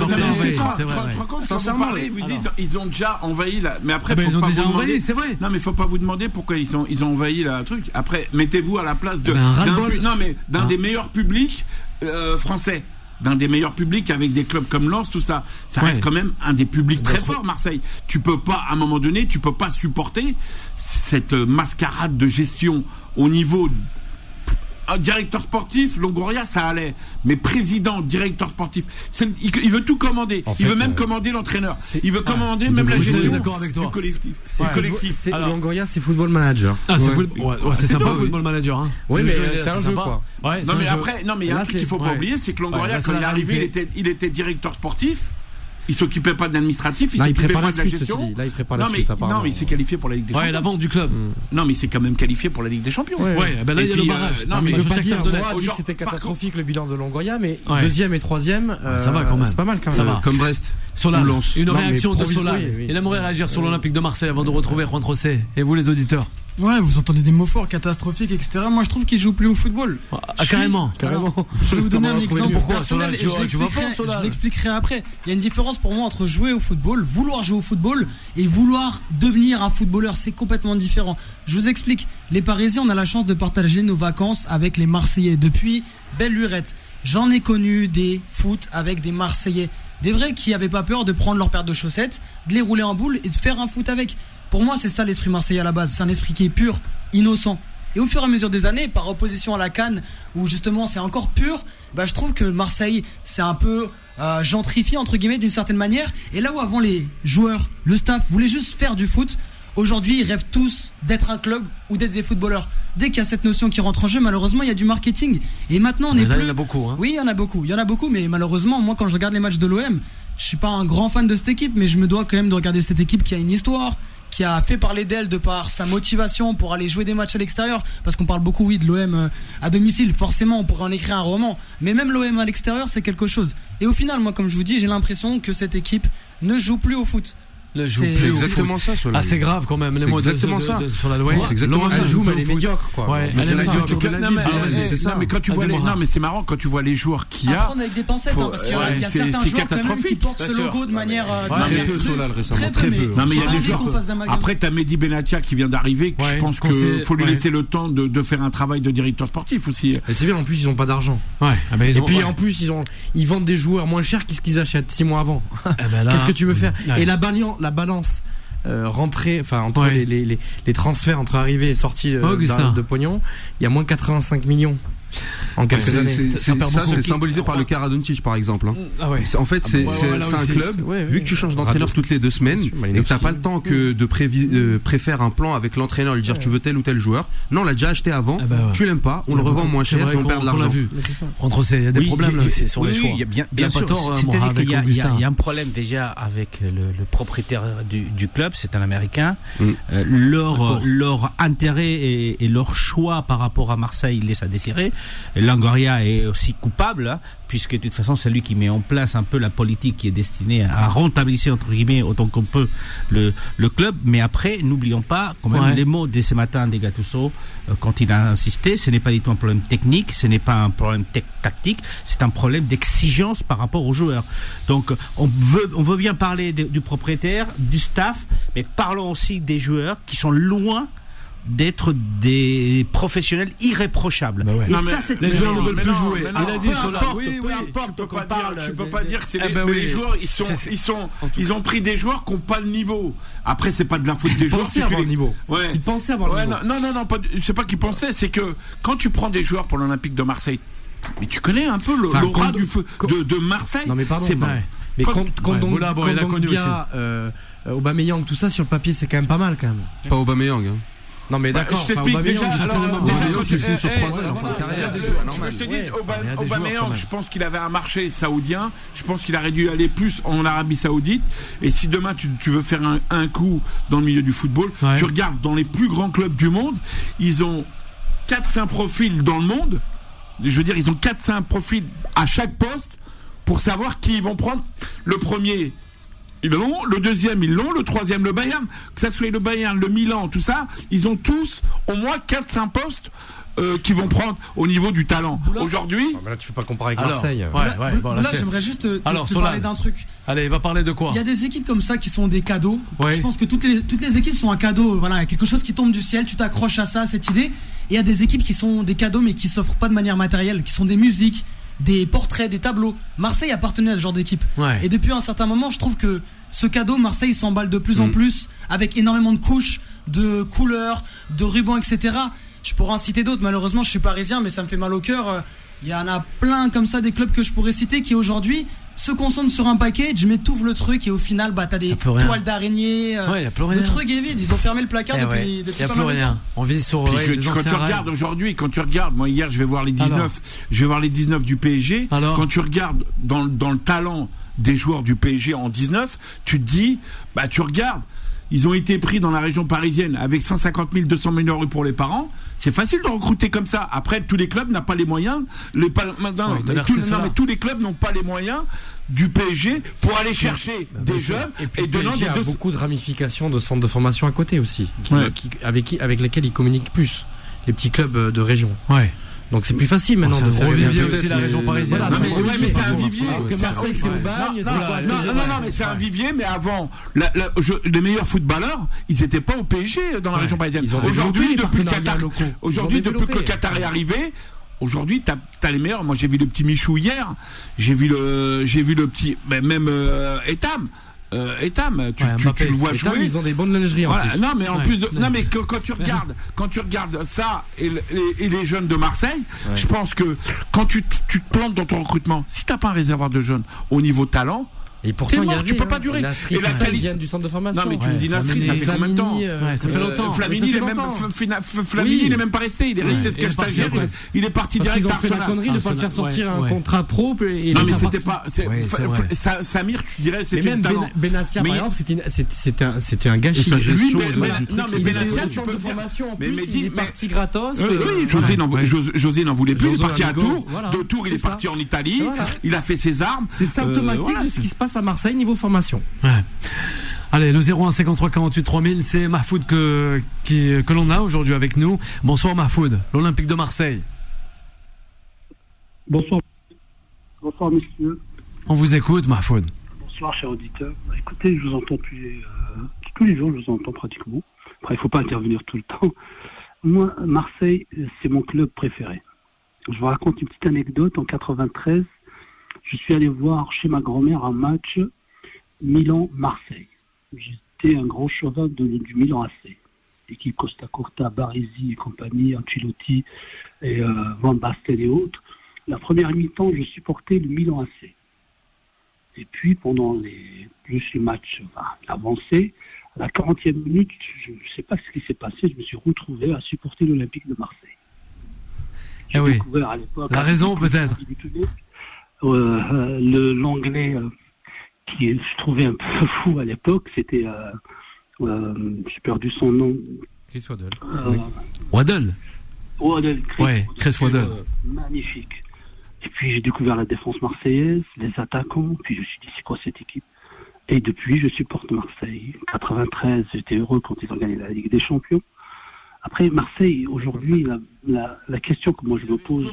[SPEAKER 4] Sincèrement, ils ont déjà envahi la. Mais après, faut pas vous demander.
[SPEAKER 2] C'est vrai.
[SPEAKER 4] Non, mais faut pas vous demander pourquoi ils ont envahi la truc. Après, mettez-vous à la place d'un des meilleurs publics français. D'un des meilleurs publics avec des clubs comme Lens, tout ça. Ça reste quand même un des publics très forts, Marseille. Tu peux pas, à un moment donné, supporter cette mascarade de gestion au niveau. Un directeur sportif, Longoria, ça allait. Mais président, directeur sportif, il veut tout commander. Il veut même commander l'entraîneur. Il veut commander même la gestion du collectif.
[SPEAKER 6] Longoria, c'est football manager.
[SPEAKER 2] C'est sympa, football manager.
[SPEAKER 6] Oui, mais c'est un jeu, quoi.
[SPEAKER 4] Non, mais après, il y a un truc qu'il faut pas oublier, c'est que Longoria, quand il est arrivé, il était directeur sportif. Il s'occupait pas de l'administratif, il s'occupait pas de la gestion.
[SPEAKER 6] Là, il prépare la suite.
[SPEAKER 4] Non, mais il s'est qualifié pour la Ligue des Champions.
[SPEAKER 2] La vente du club.
[SPEAKER 4] Non, mais il s'est quand même qualifié pour la Ligue des Champions.
[SPEAKER 2] Là, il y a le barrage.
[SPEAKER 6] Non, mais je veux pas dire, moi, dit que c'était catastrophique le bilan de Longoria, mais deuxième et troisième,
[SPEAKER 2] ça va quand même.
[SPEAKER 6] C'est pas mal quand même.
[SPEAKER 2] Ça va.
[SPEAKER 5] Comme Brest.
[SPEAKER 2] Solal, une réaction de Solal. Il aimerait réagir sur l'Olympique de Marseille avant de retrouver Juan Trocé. Et vous, les auditeurs?
[SPEAKER 7] Ouais, vous entendez des mots forts, catastrophiques, etc. Moi, je trouve qu'il joue plus au football.
[SPEAKER 2] Carrément.
[SPEAKER 7] Je vais vous donner un exemple personnel et
[SPEAKER 2] je
[SPEAKER 7] l'expliquerai après. Il y a une différence pour moi entre jouer au football, vouloir jouer au football et vouloir devenir un footballeur. C'est complètement différent. Je vous explique. Les Parisiens, on a la chance de partager nos vacances avec les Marseillais depuis belle lurette. j'en ai connu des foot avec des Marseillais, des vrais qui n'avaient pas peur de prendre leur paire de chaussettes, de les rouler en boule et de faire un foot avec. Pour moi, c'est ça l'esprit marseillais à la base. C'est un esprit qui est pur, innocent. Et au fur et à mesure des années, par opposition à la CAN, où justement c'est encore pur, je trouve que Marseille, c'est un peu gentrifié entre guillemets d'une certaine manière. Et là où avant les joueurs, le staff voulaient juste faire du foot, aujourd'hui ils rêvent tous d'être un club ou d'être des footballeurs. Dès qu'il y a cette notion qui rentre en jeu, malheureusement il y a du marketing. Et maintenant on est plus...
[SPEAKER 2] Il y en a beaucoup. Hein.
[SPEAKER 7] Oui, il y en a beaucoup, mais malheureusement moi quand je regarde les matchs de l'OM, je suis pas un grand fan de cette équipe, mais je me dois quand même de regarder cette équipe qui a une histoire, qui a fait parler d'elle de par sa motivation pour aller jouer des matchs à l'extérieur, parce qu'on parle beaucoup de l'OM à domicile, forcément on pourrait en écrire un roman, mais même l'OM à l'extérieur c'est quelque chose. Et au final moi comme je vous dis, j'ai l'impression que cette équipe ne joue plus au foot.
[SPEAKER 5] C'est exactement ça.
[SPEAKER 2] Ah, c'est grave quand même.
[SPEAKER 5] C'est exactement ça.
[SPEAKER 2] Sur la Loire.
[SPEAKER 5] C'est exactement ça.
[SPEAKER 6] Elle joue, mais elle est médiocre, quoi.
[SPEAKER 2] Ouais,
[SPEAKER 4] mais c'est médiocre.
[SPEAKER 5] C'est ça.
[SPEAKER 4] Mais quand tu vois non, mais c'est marrant quand tu vois les joueurs qu'il y a.
[SPEAKER 7] Apprendre avec des pincettes, parce qu'il y a certains joueurs quand même qui portent ce logo de manière
[SPEAKER 5] très peu Solal récemment, très peu.
[SPEAKER 4] Non, mais il y a des joueurs. Après, t'as Mehdi Benatia qui vient d'arriver. Je pense qu'il faut lui laisser le temps de faire un travail de directeur sportif aussi.
[SPEAKER 6] Et c'est bien. En plus, ils ont pas d'argent. Et puis en plus, ils vendent des joueurs moins chers qu'est-ce qu'ils achètent 6 mois avant. Qu'est-ce que tu veux faire? Et la balance rentrée, enfin entre les transferts entre arrivée et sortie de pognon, il y a moins 85 millions en quelques années.
[SPEAKER 5] C'est symbolisé par le cas Radonjic par exemple. En fait, c'est un club. Vu que tu changes d'entraîneur toutes les 2 semaines et que t'as pas le temps que de préférer un plan avec l'entraîneur, lui dire tu veux tel ou tel joueur. Non, on l'a déjà acheté avant. Tu l'aimes pas, on le revend moins cher et on perd de l'argent.
[SPEAKER 2] Il y a des problèmes sur les choix.
[SPEAKER 3] Il y a bien sûr. C'est-à-dire qu'il y a un problème déjà avec le propriétaire du club, c'est un Américain. Leur intérêt et leur choix par rapport à Marseille laisse à désirer. Longoria est aussi coupable, puisque de toute façon c'est lui qui met en place un peu la politique qui est destinée à rentabiliser entre guillemets autant qu'on peut le club. Mais après, n'oublions pas quand même les mots de ce matin des Gattuso quand il a insisté, ce n'est pas du tout un problème technique, ce n'est pas un problème tactique, c'est un problème d'exigence par rapport aux joueurs. Donc on veut bien parler du propriétaire, du staff, mais parlons aussi des joueurs qui sont loin d'être des professionnels irréprochables.
[SPEAKER 2] Et
[SPEAKER 4] non,
[SPEAKER 2] ça, c'est les joueurs ne veulent plus jouer.
[SPEAKER 4] Il a dit cela. Peu importe. Tu peux pas dire que c'est les joueurs. Ils ont pris des joueurs qui n'ont pas le niveau. Après, c'est pas de la faute des joueurs.
[SPEAKER 6] Ils pensaient avoir le niveau. Ils pensaient avoir le niveau.
[SPEAKER 4] Non. C'est pas qu'ils pensaient. C'est que quand tu prends des joueurs pour l'Olympique de Marseille, mais tu connais un peu l'aura de Marseille.
[SPEAKER 6] Non mais pardon.
[SPEAKER 4] C'est bon.
[SPEAKER 6] Mais quand Aubameyang, tout ça sur le papier, c'est quand même pas mal quand même.
[SPEAKER 5] Pas Aubameyang.
[SPEAKER 6] Non mais d'accord,
[SPEAKER 4] je t'explique déjà.
[SPEAKER 5] C'est sur 3 ans, il en fin de carrière.
[SPEAKER 4] Je te dis, Aubameyang, je pense qu'il avait un marché saoudien. Je pense qu'il aurait dû aller plus en Arabie Saoudite. Et si demain tu veux faire un coup dans le milieu du football, tu regardes dans les plus grands clubs du monde, ils ont 4-5 profils dans le monde. Je veux dire, ils ont 4-5 profils à chaque poste pour savoir qui ils vont prendre. Le premier, ils l'ont, le deuxième ils l'ont, le troisième le Bayern, que ça soit le Bayern, le Milan, tout ça, ils ont tous au moins 4-5 postes qui vont prendre au niveau du talent. Aujourd'hui,
[SPEAKER 6] là tu peux pas comparer avec Marseille.
[SPEAKER 7] Là j'aimerais juste te parler d'un truc.
[SPEAKER 2] Allez, il va parler de quoi?
[SPEAKER 7] Il y a des équipes comme ça qui sont des cadeaux. Je pense que toutes les équipes sont un cadeau. Voilà, quelque chose qui tombe du ciel, tu t'accroches à ça, à cette idée. Et il y a des équipes qui sont des cadeaux mais qui s'offrent pas de manière matérielle, qui sont des musiques, des portraits, des tableaux. Marseille appartenait à ce genre d'équipe. Et depuis un certain moment, je trouve que ce cadeau, Marseille s'emballe de plus en plus, avec énormément de couches, de couleurs, de rubans, etc. Je pourrais en citer d'autres. Malheureusement, je suis parisien, mais ça me fait mal au cœur. Il y en a plein comme ça, des clubs que je pourrais citer qui aujourd'hui se concentrent sur un package, mais t'ouvres le truc et au final, t'as des toiles d'araignée. Le truc est vide. Ils ont fermé le placard depuis pas mal de temps.
[SPEAKER 2] On vit sur
[SPEAKER 4] quand tu regardes aujourd'hui, moi hier, je vais voir les 19 du PSG. Quand tu regardes dans le talent des joueurs du PSG en 19, tu te dis, tu regardes. Ils ont été pris dans la région parisienne avec 150 000, 200 000 euros pour les parents. C'est facile de recruter comme ça. Après, tous les clubs n'ont pas les moyens. Mais tous les clubs n'ont pas les moyens du PSG pour aller chercher des jeunes.
[SPEAKER 6] Et il y a beaucoup de ramifications de centres de formation à côté aussi, avec lesquels ils communiquent plus. Les petits clubs de région. Donc c'est plus facile maintenant de faire
[SPEAKER 2] revivier aussi la région parisienne.
[SPEAKER 4] Mais c'est un vivier.
[SPEAKER 6] Marseille, c'est au bagne.
[SPEAKER 4] Non, mais c'est un vivier. Mais avant, les meilleurs footballeurs, ils n'étaient pas au PSG dans la région parisienne. Aujourd'hui, depuis que le Qatar est arrivé, Aujourd'hui, t'as les meilleurs. Moi, j'ai vu le petit Michou hier. J'ai vu le petit, même Etam. Tu le vois jouer.
[SPEAKER 6] Ils ont des bonnes lingeries.
[SPEAKER 4] Voilà.
[SPEAKER 6] En plus.
[SPEAKER 4] Non, mais en plus, non, mais quand tu regardes ça et les jeunes de Marseille, je pense que quand tu te plantes dans ton recrutement, si t'as pas un réservoir de jeunes au niveau talent.
[SPEAKER 6] Et pourtant,
[SPEAKER 4] tu peux pas durer.
[SPEAKER 6] Nasri,
[SPEAKER 4] et la qualité
[SPEAKER 6] vient du centre de formation.
[SPEAKER 4] Non, mais tu me dis Nasri, ça fait combien de temps?
[SPEAKER 2] Ça fait longtemps.
[SPEAKER 4] Flamini, il est même pas resté. Il est resté ce qu'elle stagiaire. Il est parti direct à
[SPEAKER 6] Arsenal. Ils ont fait la connerie de pas le faire sortir un contrat pro.
[SPEAKER 4] Non, mais c'était pas. Samir, tu dirais, c'était un talent.
[SPEAKER 6] Benassia, par exemple, c'était un gâchis.
[SPEAKER 4] Non, mais Benassia, tu peux
[SPEAKER 6] de formation en
[SPEAKER 4] mais
[SPEAKER 6] plus, il est parti gratos.
[SPEAKER 4] Oui, José n'en voulait plus. Il est parti à Tours. De Tours, il est parti en Italie. Il a fait ses armes.
[SPEAKER 6] C'est symptomatique de ce qui se passe à Marseille niveau formation.
[SPEAKER 2] Ouais. Allez, le 01 53 48 3000, c'est Mahfoud que l'on a aujourd'hui avec nous. Bonsoir Mahfoud, l'Olympique de Marseille.
[SPEAKER 8] Bonsoir. Bonsoir messieurs.
[SPEAKER 2] On vous écoute Mahfoud.
[SPEAKER 8] Bonsoir chers auditeurs. Écoutez, je vous entends tous les jours, je vous entends pratiquement. Après, il ne faut pas intervenir tout le temps. Moi, Marseille, c'est mon club préféré. Je vous raconte une petite anecdote. En 93, je suis allé voir chez ma grand-mère un match Milan-Marseille. J'étais un gros chauvin du Milan AC. Équipe Costa Curta, Baresi et compagnie, Ancelotti et Van Basten et autres. La première mi-temps, je supportais le Milan AC. Et puis, pendant les matchs avancés, à la 40e minute, je ne sais pas ce qui s'est passé, je me suis retrouvé à supporter l'Olympique de Marseille. J'ai découvert à l'époque...
[SPEAKER 2] La raison, peut-être.
[SPEAKER 8] L'anglais qui je trouvais un peu fou à l'époque, c'était j'ai perdu son nom.
[SPEAKER 6] Chris Waddle.
[SPEAKER 2] Chris Waddle.
[SPEAKER 8] Magnifique. Et puis j'ai découvert la défense marseillaise, les attaquants, puis je me suis dit c'est quoi cette équipe? Et depuis je supporte Marseille. 93, j'étais heureux quand ils ont gagné la Ligue des Champions. Après Marseille, aujourd'hui, la question que moi je me pose...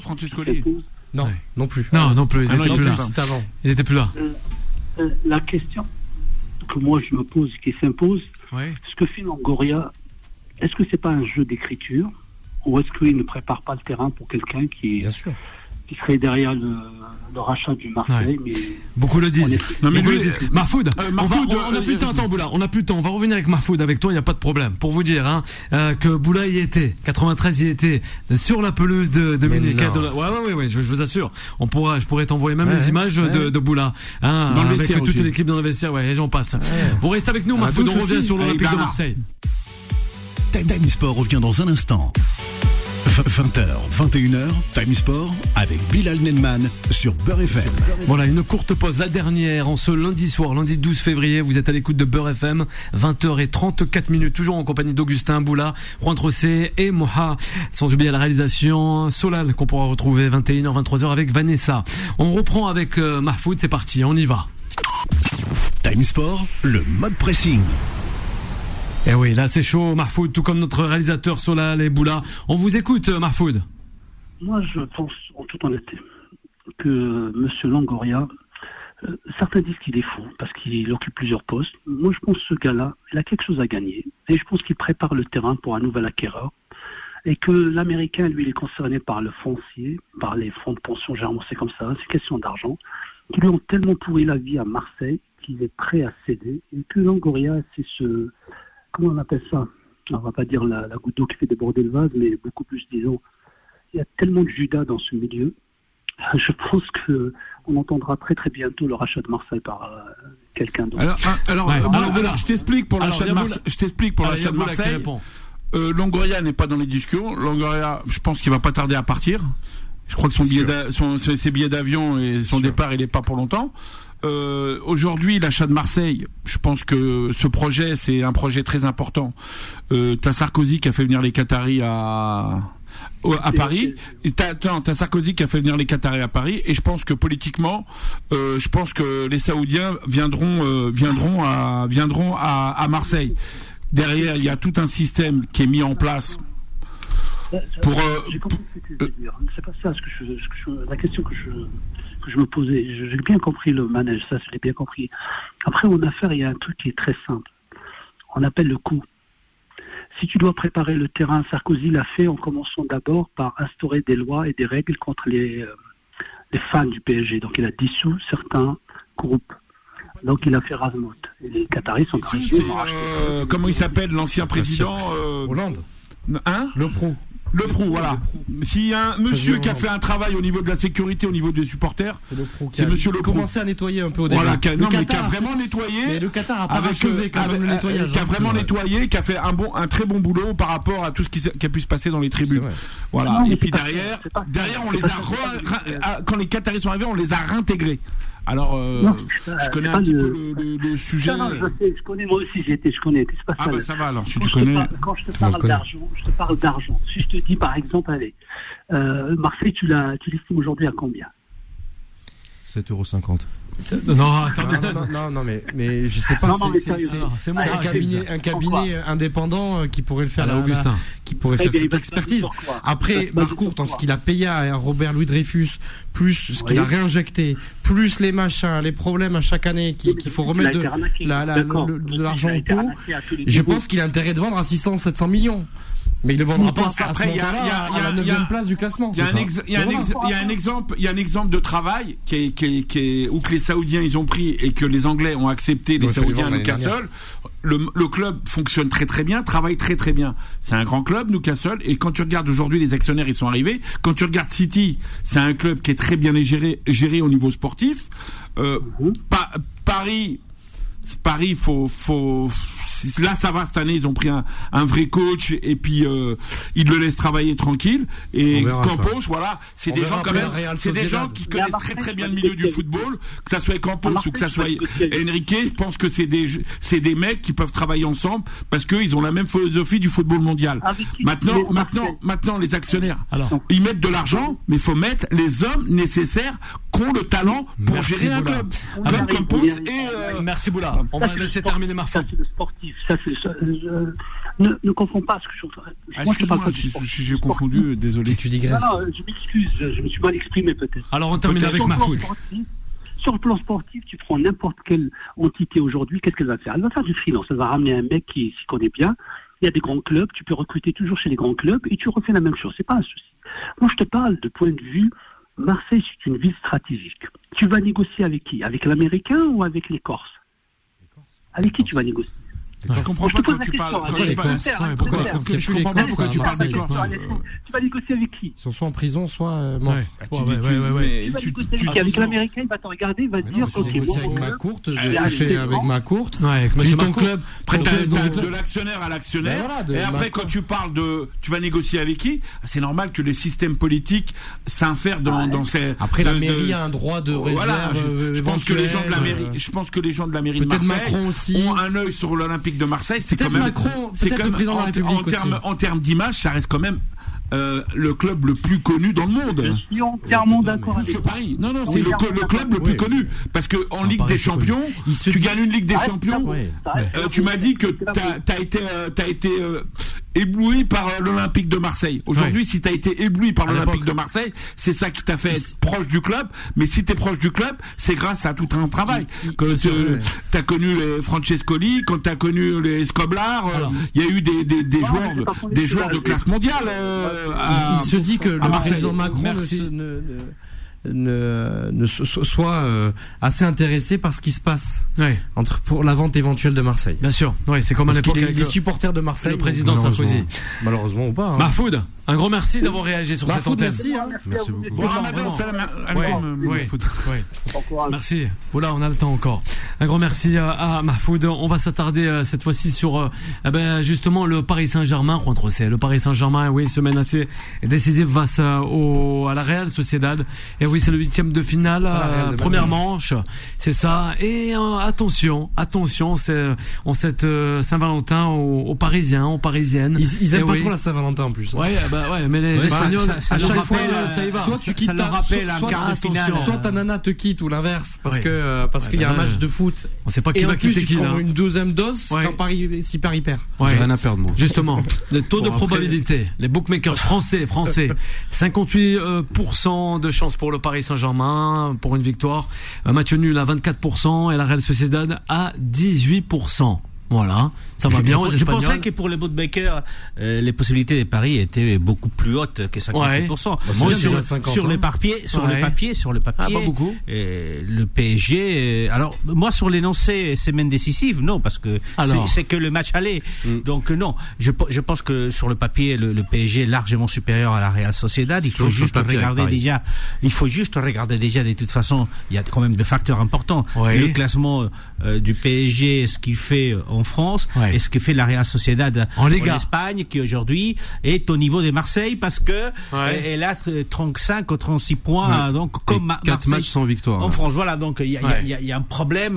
[SPEAKER 6] Non plus.
[SPEAKER 2] Non plus, ils étaient plus là. Ils étaient plus là.
[SPEAKER 8] La question que moi je me pose, qui s'impose, ce que fait Longoria, est-ce que c'est pas un jeu d'écriture ou est-ce qu'il ne prépare pas le terrain pour quelqu'un qui serait derrière le rachat du Marseille? Mais
[SPEAKER 2] beaucoup le disent. Mahfoud, on n'a plus de temps, Boula. On n'a plus de temps. On va revenir avec Mahfoud. Avec toi, il n'y a pas de problème. Pour vous dire que Boula y était. 93 y était sur la pelouse de Munich. Ouais. Je vous assure. Je pourrais t'envoyer même les images de Boula. Avec toute l'équipe dans le vestiaire. Et j'en passe. Vous restez avec nous, Mahfoud. On revient sur l'Olympique de Marseille.
[SPEAKER 1] Time Sport revient dans un instant. 20h, 21h, Time Sport avec Bilal Nenman sur Beurre FM.
[SPEAKER 2] Voilà, une courte pause, la dernière en ce lundi soir, lundi 12 février. Vous êtes à l'écoute de Beurre FM, 20h34, toujours en compagnie d'Augustin, Boula, Juan Trossé et Moha. Sans oublier la réalisation Solal qu'on pourra retrouver 21h, 23h avec Vanessa. On reprend avec Mahfoud, c'est parti, on y va.
[SPEAKER 1] Time Sport, le mode pressing.
[SPEAKER 2] Eh oui, là c'est chaud, Mahfoud, tout comme notre réalisateur Solal et Boula. On vous écoute, Mahfoud.
[SPEAKER 8] Moi, je pense, en toute honnêteté, que M. Longoria, certains disent qu'il est fou parce qu'il occupe plusieurs postes. Moi, je pense que ce gars-là, il a quelque chose à gagner. Et je pense qu'il prépare le terrain pour un nouvel acquéreur. Et que l'Américain, lui, il est concerné par le foncier, par les fonds de pension, généralement c'est comme ça, c'est question d'argent, qui lui ont tellement pourri la vie à Marseille qu'il est prêt à céder. Et que Longoria, c'est ce... Comment on appelle ça? On va pas dire la goutte d'eau qui fait déborder le vase, mais beaucoup plus, disons. Il y a tellement de Judas dans ce milieu. Je pense qu'on entendra très très bientôt le rachat de Marseille par quelqu'un d'autre.
[SPEAKER 4] Alors, je t'explique pour l'achat de Marseille. Je t'explique pour l'achat de Marseille. Longoria n'est pas dans les discussions. Longoria, je pense qu'il va pas tarder à partir. Je crois que ses billets d'avion et son départ, il est pas pour longtemps. Aujourd'hui, l'achat de Marseille, je pense que ce projet, c'est un projet très important. T'as Sarkozy qui a fait venir les Qataris à Paris. T'as Sarkozy qui a fait venir les Qataris à Paris, et je pense que politiquement, je pense que les Saoudiens viendront à Marseille. Derrière, il y a tout un système qui est mis en place.
[SPEAKER 8] J'ai compris ce que tu veux dire. C'est pas ça la question que je me posais. J'ai bien compris le manège, ça je l'ai bien compris. Après, en affaires, il y a un truc qui est très simple. On appelle le coût. Si tu dois préparer le terrain, Sarkozy l'a fait en commençant d'abord par instaurer des lois et des règles contre les fans du PSG. Donc il a dissous certains groupes. Donc il a fait Razmout. Et les Qataris sont arrivés.
[SPEAKER 4] Comment il s'appelle, l'ancien président
[SPEAKER 6] Hollande.
[SPEAKER 4] Hein? Le Prou, voilà. S'il y a un monsieur qui a fait un travail au niveau de la sécurité, au niveau des supporters, c'est monsieur Le Prou.
[SPEAKER 6] Commencé à nettoyer un peu au début.
[SPEAKER 4] Voilà, qui a vraiment nettoyé.
[SPEAKER 6] Mais le Qatar a pas achevé quand même le nettoyage.
[SPEAKER 4] Qui a vraiment nettoyé, qui a fait un très bon boulot par rapport à tout ce qui a pu se passer dans les tribunes. Voilà.
[SPEAKER 8] Non,
[SPEAKER 4] et puis derrière, on les a quand les Qataris sont arrivés, on les a réintégrés. Alors, je connais un petit peu le sujet.
[SPEAKER 8] Non, je connais, moi aussi, je connais. C'est pas ça.
[SPEAKER 4] Ah bah ça va alors, si tu connais.
[SPEAKER 8] Quand je te parle d'argent, si je te dis par exemple, allez, Marseille, tu l'estimes aujourd'hui à combien?
[SPEAKER 5] 7,50 €.
[SPEAKER 6] Non, mais je sais pas. C'est un cabinet indépendant qui pourrait le faire, Augustin, qui pourrait faire cette expertise. Après, Marcourt, en ce qu'il a payé à Robert Louis Dreyfus, plus ce qu'il a réinjecté, plus les machins, les problèmes à chaque année qu'il faut remettre de l'argent au pot, je pense qu'il a intérêt de vendre à 600-700 millions. Mais il ne vendra pas à la 9e place du classement.
[SPEAKER 4] Il y a un exemple de travail où que les Saoudiens ils ont pris et que les Anglais ont accepté, les Saoudiens à Newcastle. Le club fonctionne très très bien, travaille très très bien. C'est un grand club, Newcastle, et quand tu regardes aujourd'hui les actionnaires ils sont arrivés. Quand tu regardes City, c'est un club qui est très bien géré au niveau sportif. Paris, faut là ça va cette année, ils ont pris un vrai coach et puis ils le laissent travailler tranquille. Et Campos, voilà, c'est des gens quand même, c'est des gens qui connaissent très très bien le milieu du football, que ça soit Campos ou que ça soit Enrique. Je pense que c'est des mecs qui peuvent travailler ensemble parce qu'ils ont la même philosophie du football mondial. Maintenant les actionnaires, ils mettent de l'argent, mais il faut mettre les hommes nécessaires qui ont le talent pour gérer un club. Comme Campos et
[SPEAKER 2] merci Boula. On va laisser terminer Marseille.
[SPEAKER 8] Ça c'est le sportif. Ne confonds pas ce que je suis en train de...
[SPEAKER 4] Excuse-moi, si j'ai confondu, désolé.
[SPEAKER 6] Tu digresses.
[SPEAKER 8] Non, je m'excuse, je me suis mal exprimé peut-être.
[SPEAKER 2] Alors on termine avec Mahfoud.
[SPEAKER 8] Sur le plan sportif, tu prends n'importe quelle entité aujourd'hui, qu'est-ce qu'elle va faire? Elle va faire du freelance, elle va ramener un mec qui s'y connaît bien. Il y a des grands clubs, tu peux recruter toujours chez les grands clubs et tu refais la même chose, c'est pas un souci. Moi je te parle de point de vue, Marseille c'est une ville stratégique. Tu vas négocier avec qui? Avec l'Américain ou avec les Corses? Avec qui tu vas négocier?
[SPEAKER 4] Je comprends pas quand tu parles. Je comprends pas pourquoi tu parles des Corses.
[SPEAKER 8] Tu vas négocier avec qui?
[SPEAKER 6] Ils sont soit en prison, soit morts.
[SPEAKER 8] Tu vas négocier avec l'Américain, il va te regarder, il va te dire ok,
[SPEAKER 6] bon, avec ma courte, je fais avec ma courte.
[SPEAKER 2] Avec monsieur
[SPEAKER 6] ton club.
[SPEAKER 4] Après, de l'actionnaire à l'actionnaire. Et après, quand tu parles tu vas négocier avec qui? C'est normal que les systèmes politiques s'infèrent dans ces.
[SPEAKER 6] Après, la mairie a un droit de réserve.
[SPEAKER 4] Je pense que les gens de la mairie de Marseille ont un œil sur l'Olympique de Marseille. C'est quand même
[SPEAKER 6] Macron, c'est quand même
[SPEAKER 4] en termes d'image, ça reste quand même le club le plus connu dans le monde.
[SPEAKER 8] Je suis entièrement d'accord avec
[SPEAKER 4] Paris. Non, c'est le club le plus connu. Parce que en Ligue des Champions, tu gagnes une Ligue des Champions. Tu m'as dit que t'as été ébloui par l'Olympique de Marseille. Aujourd'hui, si t'as été ébloui par l'Olympique de Marseille, c'est ça qui t'a fait être proche du club. Mais si t'es proche du club, c'est grâce à tout un travail. Que t'as connu les Francescoli, quand t'as connu les Scoblar, il y a eu des joueurs de classe mondiale.
[SPEAKER 6] Il se dit que le président Macron ne soit assez intéressé par ce qui se passe pour la vente éventuelle de Marseille.
[SPEAKER 2] Bien sûr, c'est comme à l'époque avec
[SPEAKER 6] les supporters de Marseille.
[SPEAKER 2] Le président Sarkozy.
[SPEAKER 6] Malheureusement ou pas.
[SPEAKER 2] Mahfoud, un grand merci d'avoir réagi sur cette antenne.
[SPEAKER 6] Merci
[SPEAKER 5] beaucoup.
[SPEAKER 4] Bon Ramadan,
[SPEAKER 2] merci. Voilà, on a le temps encore. Un grand merci à Mahfoud. On va s'attarder cette fois-ci sur justement le Paris Saint-Germain contre le Paris Saint-Germain. Semaine assez décisive face à la Real Sociedad. Et oui, c'est le 8e de finale, première manche, c'est ça. Et attention, c'est en cette Saint-Valentin aux Parisiens, aux Parisiennes.
[SPEAKER 6] Ils aiment pas trop la Saint-Valentin en plus.
[SPEAKER 2] Mais les Espagnols,
[SPEAKER 6] à chaque fois, ça y va.
[SPEAKER 3] Soit tu quittes, ça leur rappelle un quart de finale.
[SPEAKER 6] Soit ta nana te quitte ou l'inverse, parce qu'il y a un match de foot.
[SPEAKER 2] On sait pas qui va quitter qui.
[SPEAKER 6] Et en plus, une deuxième dose quand Paris perd.
[SPEAKER 5] J'ai rien à perdre, moi.
[SPEAKER 2] Justement, le taux de probabilité, les bookmakers français, 58% de chance pour le Paris Saint-Germain pour une victoire, match nul à 24% et la Real Sociedad à 18%. Voilà, ça va bien aux Espagnols.
[SPEAKER 3] Je pensais que pour les bookmakers, les possibilités des paris étaient beaucoup plus hautes que 58%. Moi, sur le papier,
[SPEAKER 2] pas beaucoup.
[SPEAKER 3] Le PSG. Alors, moi, sur l'énoncé semaine décisive, non, parce que c'est que le match aller. Donc non, je pense que sur le papier, le PSG est largement supérieur à la Real Sociedad. Il faut juste regarder déjà. De toute façon, il y a quand même des facteurs importants. Le classement du PSG, ce qu'il fait en France, et ce que fait la Real Sociedad en Espagne, qui aujourd'hui est au niveau de Marseille, parce que elle a 35 ou 36 points, donc comme Marseille
[SPEAKER 5] 4 matchs sans victoire
[SPEAKER 3] en France. Voilà, donc il y a un problème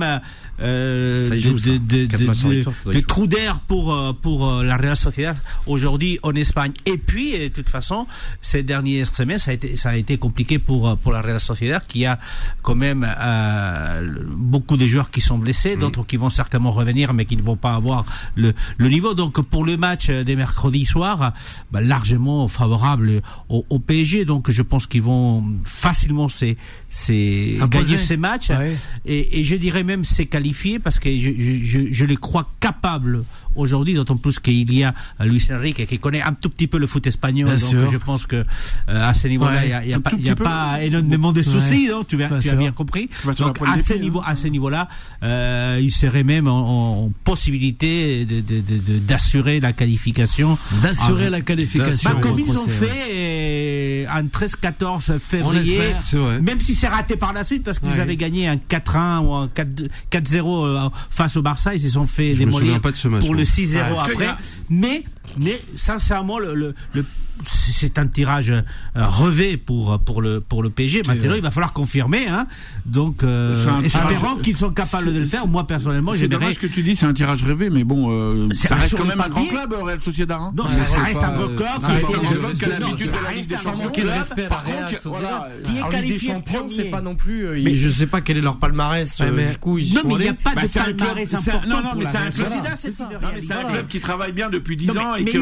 [SPEAKER 3] de trou d'air pour la Real Sociedad aujourd'hui en Espagne. Et puis, de toute façon, ces dernières semaines, ça a été compliqué pour la Real Sociedad, qui a quand même beaucoup de joueurs qui sont blessés, d'autres qui vont certainement revenir, mais qui ne vont pas avoir le niveau. Donc pour le match des mercredis soirs, largement favorable au PSG. Donc je pense qu'ils vont facilement gagner ces matchs, et je dirais même se qualifier, parce que je les crois capables aujourd'hui, d'autant plus qu'il y a Luis Enrique qui connaît un tout petit peu le foot espagnol. Bien donc sûr. Je pense que à ce niveau-là, il y a pas énormément de soucis. Donc tu as bien compris. Donc à ce niveau-là, il serait même en possibilité d'assurer la qualification. Comme ils ont fait en 13-14 février, même si c'est raté par la suite, parce qu'ils avaient gagné un 4-1 ou un 4-0 face au Barça, ils se sont fait démolir pour le 6-0 après. Mais sincèrement, c'est un tirage rêvé pour le PSG. Maintenant, il va falloir confirmer. Donc, espérons qu'ils sont capables de le faire. Moi, personnellement,
[SPEAKER 4] c'est dommage que tu dis c'est un tirage rêvé, mais bon, ça reste quand même un grand club, Real Sociedad.
[SPEAKER 3] Non, ça reste un grand club.
[SPEAKER 4] Ça l'habitude de la Ligue des Champions.
[SPEAKER 6] Par contre, qui est qualifié champion, c'est pas non plus. Je sais pas quel est leur palmarès. Du coup,
[SPEAKER 3] non, mais il n'y a pas de palmarès important.
[SPEAKER 4] Non, mais c'est un club qui travaille bien depuis 10 ans et qui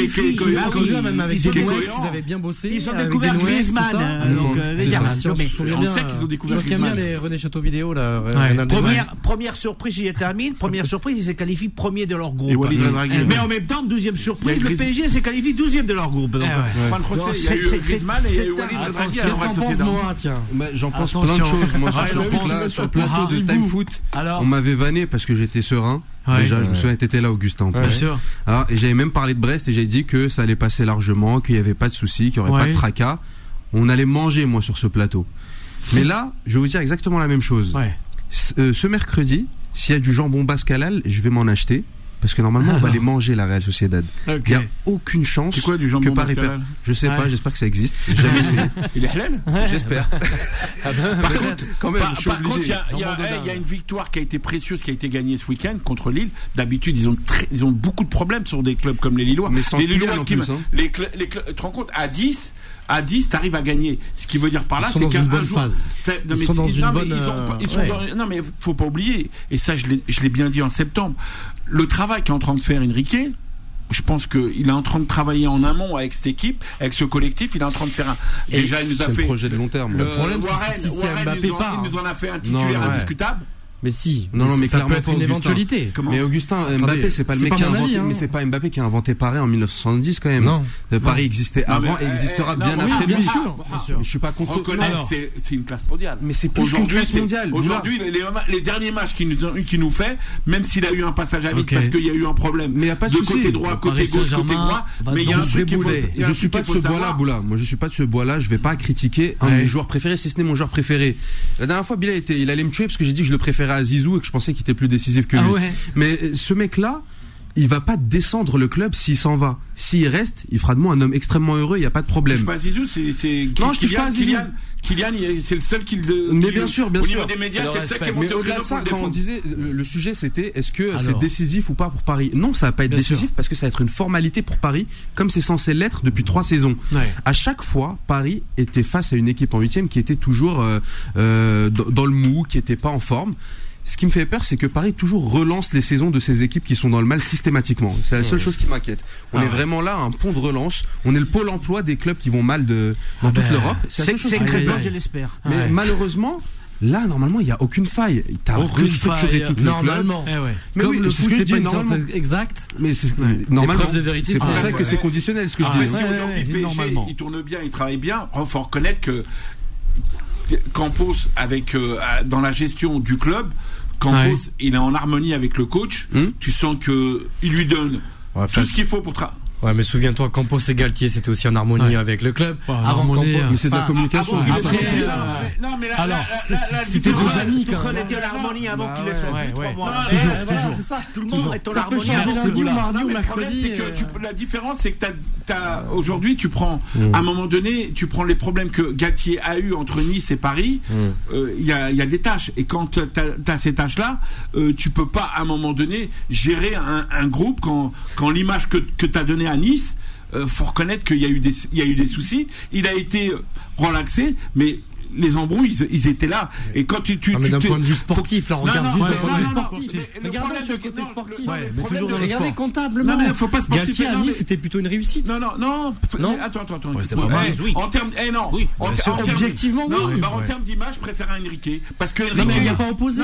[SPEAKER 6] ils avaient bien bossé.
[SPEAKER 3] Ils ont découvert Griezmann.
[SPEAKER 4] On sait qu'ils ont découvert Griezmann.
[SPEAKER 6] Ils aiment bien les René Château vidéo là.
[SPEAKER 3] Première surprise, j'y termine. Première surprise, ils se qualifient premier de leur groupe. Mais en même temps, deuxième surprise, le PSG se qualifie 12e de leur groupe.
[SPEAKER 4] Il y a eu Griezmann et Walid Regragui.
[SPEAKER 5] J'en pense plein de choses. Moi, sur le plateau de Time Foot, on m'avait vanné parce que j'étais serein. Déjà, je me souviens, t'étais là, Augustin.
[SPEAKER 2] Bien sûr.
[SPEAKER 5] Et j'avais même parlé de Brest et j'avais dit que ça allait passer largement, qu'il n'y avait pas de soucis, qu'il n'y aurait pas de tracas. On allait manger, moi, sur ce plateau. Mais là, je vais vous dire exactement la même chose. Ce mercredi, s'il y a du jambon basque halal, je vais m'en acheter. Parce que normalement, on va les manger, la Real Sociedad. Il n'y a aucune chance.
[SPEAKER 4] C'est quoi du jambon basque halal ?
[SPEAKER 5] Je sais pas, j'espère que ça existe. Jamais essayé.
[SPEAKER 4] Il est halal ?
[SPEAKER 5] J'espère. Par contre, quand même, je suis obligé.
[SPEAKER 4] Il y a une victoire qui a été précieuse, qui a été gagnée ce week-end contre Lille. D'habitude, ils ont beaucoup de problèmes sur des clubs comme les Lillois.
[SPEAKER 5] Mais sans
[SPEAKER 4] les Lillois
[SPEAKER 5] en plus,
[SPEAKER 4] tu te rends compte, à 10, t'arrives à gagner. Ce qui veut dire par là, c'est qu'un jour,
[SPEAKER 6] ils sont dans une bonne
[SPEAKER 4] phase. Non, mais faut pas oublier. Et ça, je l'ai bien dit en septembre. Le travail qu'est en train de faire Enrique, je pense qu'il est en train de travailler en amont avec cette équipe, avec ce collectif. Il est en train de faire déjà, il nous a fait
[SPEAKER 5] le projet de long terme.
[SPEAKER 6] Le problème, c'est si Mbappé part.
[SPEAKER 4] Il nous en a fait un titulaire indiscutable.
[SPEAKER 6] Mais si,
[SPEAKER 5] mais
[SPEAKER 6] ça peut être une éventualité.
[SPEAKER 5] Mais Augustin, Mbappé, c'est pas le mec qui a inventé, mais c'est pas Mbappé qui a inventé Paris en 1970 quand même.
[SPEAKER 6] Non.
[SPEAKER 5] Paris existait avant et existera bien après lui.
[SPEAKER 6] Bien sûr.
[SPEAKER 5] Je suis pas contre.
[SPEAKER 4] Reconnaître, c'est une classe mondiale.
[SPEAKER 5] Mais c'est plus qu'une classe mondiale.
[SPEAKER 4] Aujourd'hui, les derniers matchs qu'il nous fait, même s'il a eu un passage à vide parce qu'il y a eu un problème.
[SPEAKER 5] Mais il y a pas de souci.
[SPEAKER 4] Côté droit, côté gauche, côté droit. Mais il y a un truc qu'il faut.
[SPEAKER 5] Je suis pas de ce bois-là, Boula. Moi, je suis pas de ce bois-là. Je vais pas critiquer un de mes joueurs préférés, si ce n'est mon joueur préféré. La dernière fois, Bilal il allait me tuer parce que j'ai dit que je le préférais à Zizou et que je pensais qu'il était plus décisif que lui. Mais ce mec-là, il va pas descendre le club s'il s'en va. S'il reste, il fera de moi un homme extrêmement heureux, il y a pas de problème.
[SPEAKER 4] Je touche pas à Zizou,
[SPEAKER 5] non, je touche pas à Zizou.
[SPEAKER 4] Kylian, c'est le seul
[SPEAKER 5] mais bien sûr.
[SPEAKER 4] Au niveau des médias, c'est le seul qui est monté au créneau pour le défendre.
[SPEAKER 5] Quand on disait, le sujet c'était, est-ce que c'est décisif ou pas pour Paris ? Non, ça va pas être décisif parce que ça va être une formalité pour Paris, comme c'est censé l'être depuis 3 saisons. À chaque fois, Paris était face à une équipe en 8e qui était toujours dans le mou, qui était pas en forme. Ce qui me fait peur, c'est que Paris toujours relance les saisons de ces équipes qui sont dans le mal systématiquement. C'est la seule chose qui m'inquiète. On est vraiment là à un pont de relance. On est le pôle emploi des clubs qui vont mal dans toute l'Europe.
[SPEAKER 3] C'est incroyable, je l'espère.
[SPEAKER 5] Mais malheureusement, Là, normalement, il n'y a aucune faille. T'as restructuré tout
[SPEAKER 6] normalement.
[SPEAKER 5] Mais
[SPEAKER 6] comme
[SPEAKER 5] oui,
[SPEAKER 6] le foot, c'est pas une
[SPEAKER 5] normalement.
[SPEAKER 6] science exacte.
[SPEAKER 5] Mais c'est normalement.
[SPEAKER 6] De vérité,
[SPEAKER 5] c'est pour ça que c'est conditionnel, ce que je dis.
[SPEAKER 4] Si aujourd'hui PSG, il tourne bien, il travaille bien, il faut reconnaître que Campos, avec dans la gestion du club, Campos, il est en harmonie avec le coach. Tu sens que il lui donne tout ce qu'il faut pour travailler.
[SPEAKER 6] Ouais, mais souviens-toi, Campos et Galtier, c'était aussi en harmonie avec le club.
[SPEAKER 2] Avant Campos,
[SPEAKER 5] mais c'est de la communication.
[SPEAKER 4] Non, mais
[SPEAKER 2] alors,
[SPEAKER 6] c'était des amis quand
[SPEAKER 3] même. était en harmonie avant qu'il les soit 3 mois.
[SPEAKER 2] Toujours.
[SPEAKER 3] C'est ça, tout le monde est en harmonie.
[SPEAKER 6] Lundi ou mardi ou
[SPEAKER 4] mercredi. Le problème, c'est que la différence, c'est que aujourd'hui, tu prends, à un moment donné, tu prends les problèmes que Galtier a eu entre Nice et Paris. Il y a des tâches. Et quand t'as ces tâches-là, tu peux pas, à un moment donné, gérer un groupe quand l'image que t'as donnée à Nice, faut reconnaître qu'il y a eu des soucis. Il a été relaxé, mais les embrouilles, ils étaient là. Et quand
[SPEAKER 6] mais d'un point de vue sportif, là, on regarde juste d'un point de vue
[SPEAKER 4] sportif.
[SPEAKER 6] Regardez sur le côté sportif.
[SPEAKER 2] Mais toujours
[SPEAKER 6] regardez comptablement.
[SPEAKER 4] Non, mais faut pas sportif.
[SPEAKER 6] Galtier à Nice, c'était plutôt une réussite.
[SPEAKER 4] Non. Attends.
[SPEAKER 2] C'était pas mal.
[SPEAKER 4] En termes,
[SPEAKER 6] objectivement, oui.
[SPEAKER 4] En termes d'image, je préfère Enrique. Parce que
[SPEAKER 6] Enrique, il n'y a pas opposé.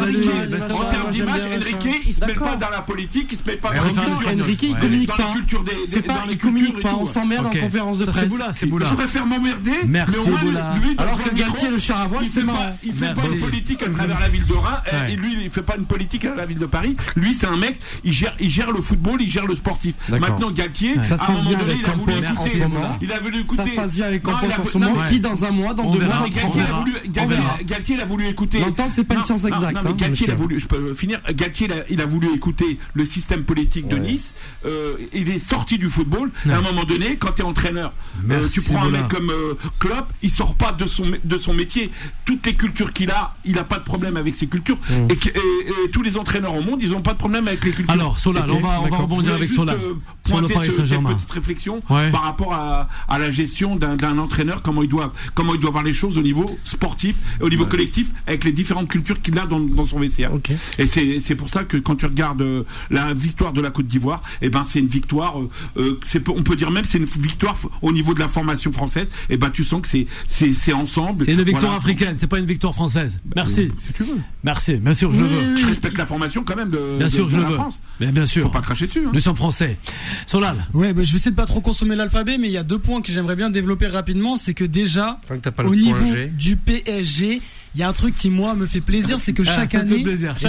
[SPEAKER 4] En termes d'image, Enrique, il se met pas dans la politique, il se met pas dans la culture.
[SPEAKER 6] Enrique, il communique pas.
[SPEAKER 4] C'est pas,
[SPEAKER 6] il communique pas. On s'emmerde en conférence de presse.
[SPEAKER 2] C'est Boula.
[SPEAKER 4] Je préfère m'emmerder.
[SPEAKER 2] Merci Boula.
[SPEAKER 6] Alors que Galtier, le char à voile, c'est marrant.
[SPEAKER 4] Il fait pas une politique à travers la ville de Reims. Et lui, il fait pas une politique à la ville de Paris. Lui, c'est un mec, il gère le football, il gère le sportif. Maintenant, Galtier, à un moment donné, il a voulu écouter. Il a voulu écouter.
[SPEAKER 6] Ça se passe bien avec Campos en ce moment. Qui dans un mois, dans 2 mois,
[SPEAKER 4] Galtier, il a voulu écouter.
[SPEAKER 6] L'entente, c'est pas une science exacte.
[SPEAKER 4] Non, mais Galtier, il a voulu. Je peux finir. Galtier, il a voulu écouter le système politique de Nice. Il est sorti du football. À un moment donné, quand t'es entraîneur, tu prends un mec comme Klopp, il sort pas de son métier. Toutes les cultures qu'il a, il a pas de problème avec ses cultures. Et tous les entraîneurs au monde, ils ont pas de problème avec les cultures.
[SPEAKER 2] Alors, Solal, on va rebondir avec Solal.
[SPEAKER 4] Pointer cette petite réflexion par rapport à la gestion d'un entraîneur, comment il doit voir les choses au niveau sportif et au niveau collectif, avec les différentes cultures qu'il a dans son vestiaire. Et c'est pour ça que quand tu regardes la victoire de la Côte d'Ivoire, c'est une victoire, on peut dire même c'est une victoire au niveau de la formation française. Et tu sens que c'est ensemble.
[SPEAKER 2] C'est une victoire africaine, c'est pas une victoire française. Merci.
[SPEAKER 4] Si tu veux.
[SPEAKER 2] Merci, bien sûr, je le veux.
[SPEAKER 4] Je respecte la formation quand même de la France.
[SPEAKER 2] Bien sûr.
[SPEAKER 4] Faut pas cracher dessus.
[SPEAKER 2] Nous sommes français. Solal.
[SPEAKER 7] Ouais, je vais essayer de pas trop consommer l'alphabet, mais il y a 2 points que j'aimerais bien développer rapidement. C'est que déjà, au niveau du PSG, il y a un truc qui moi me fait plaisir, c'est que chaque année,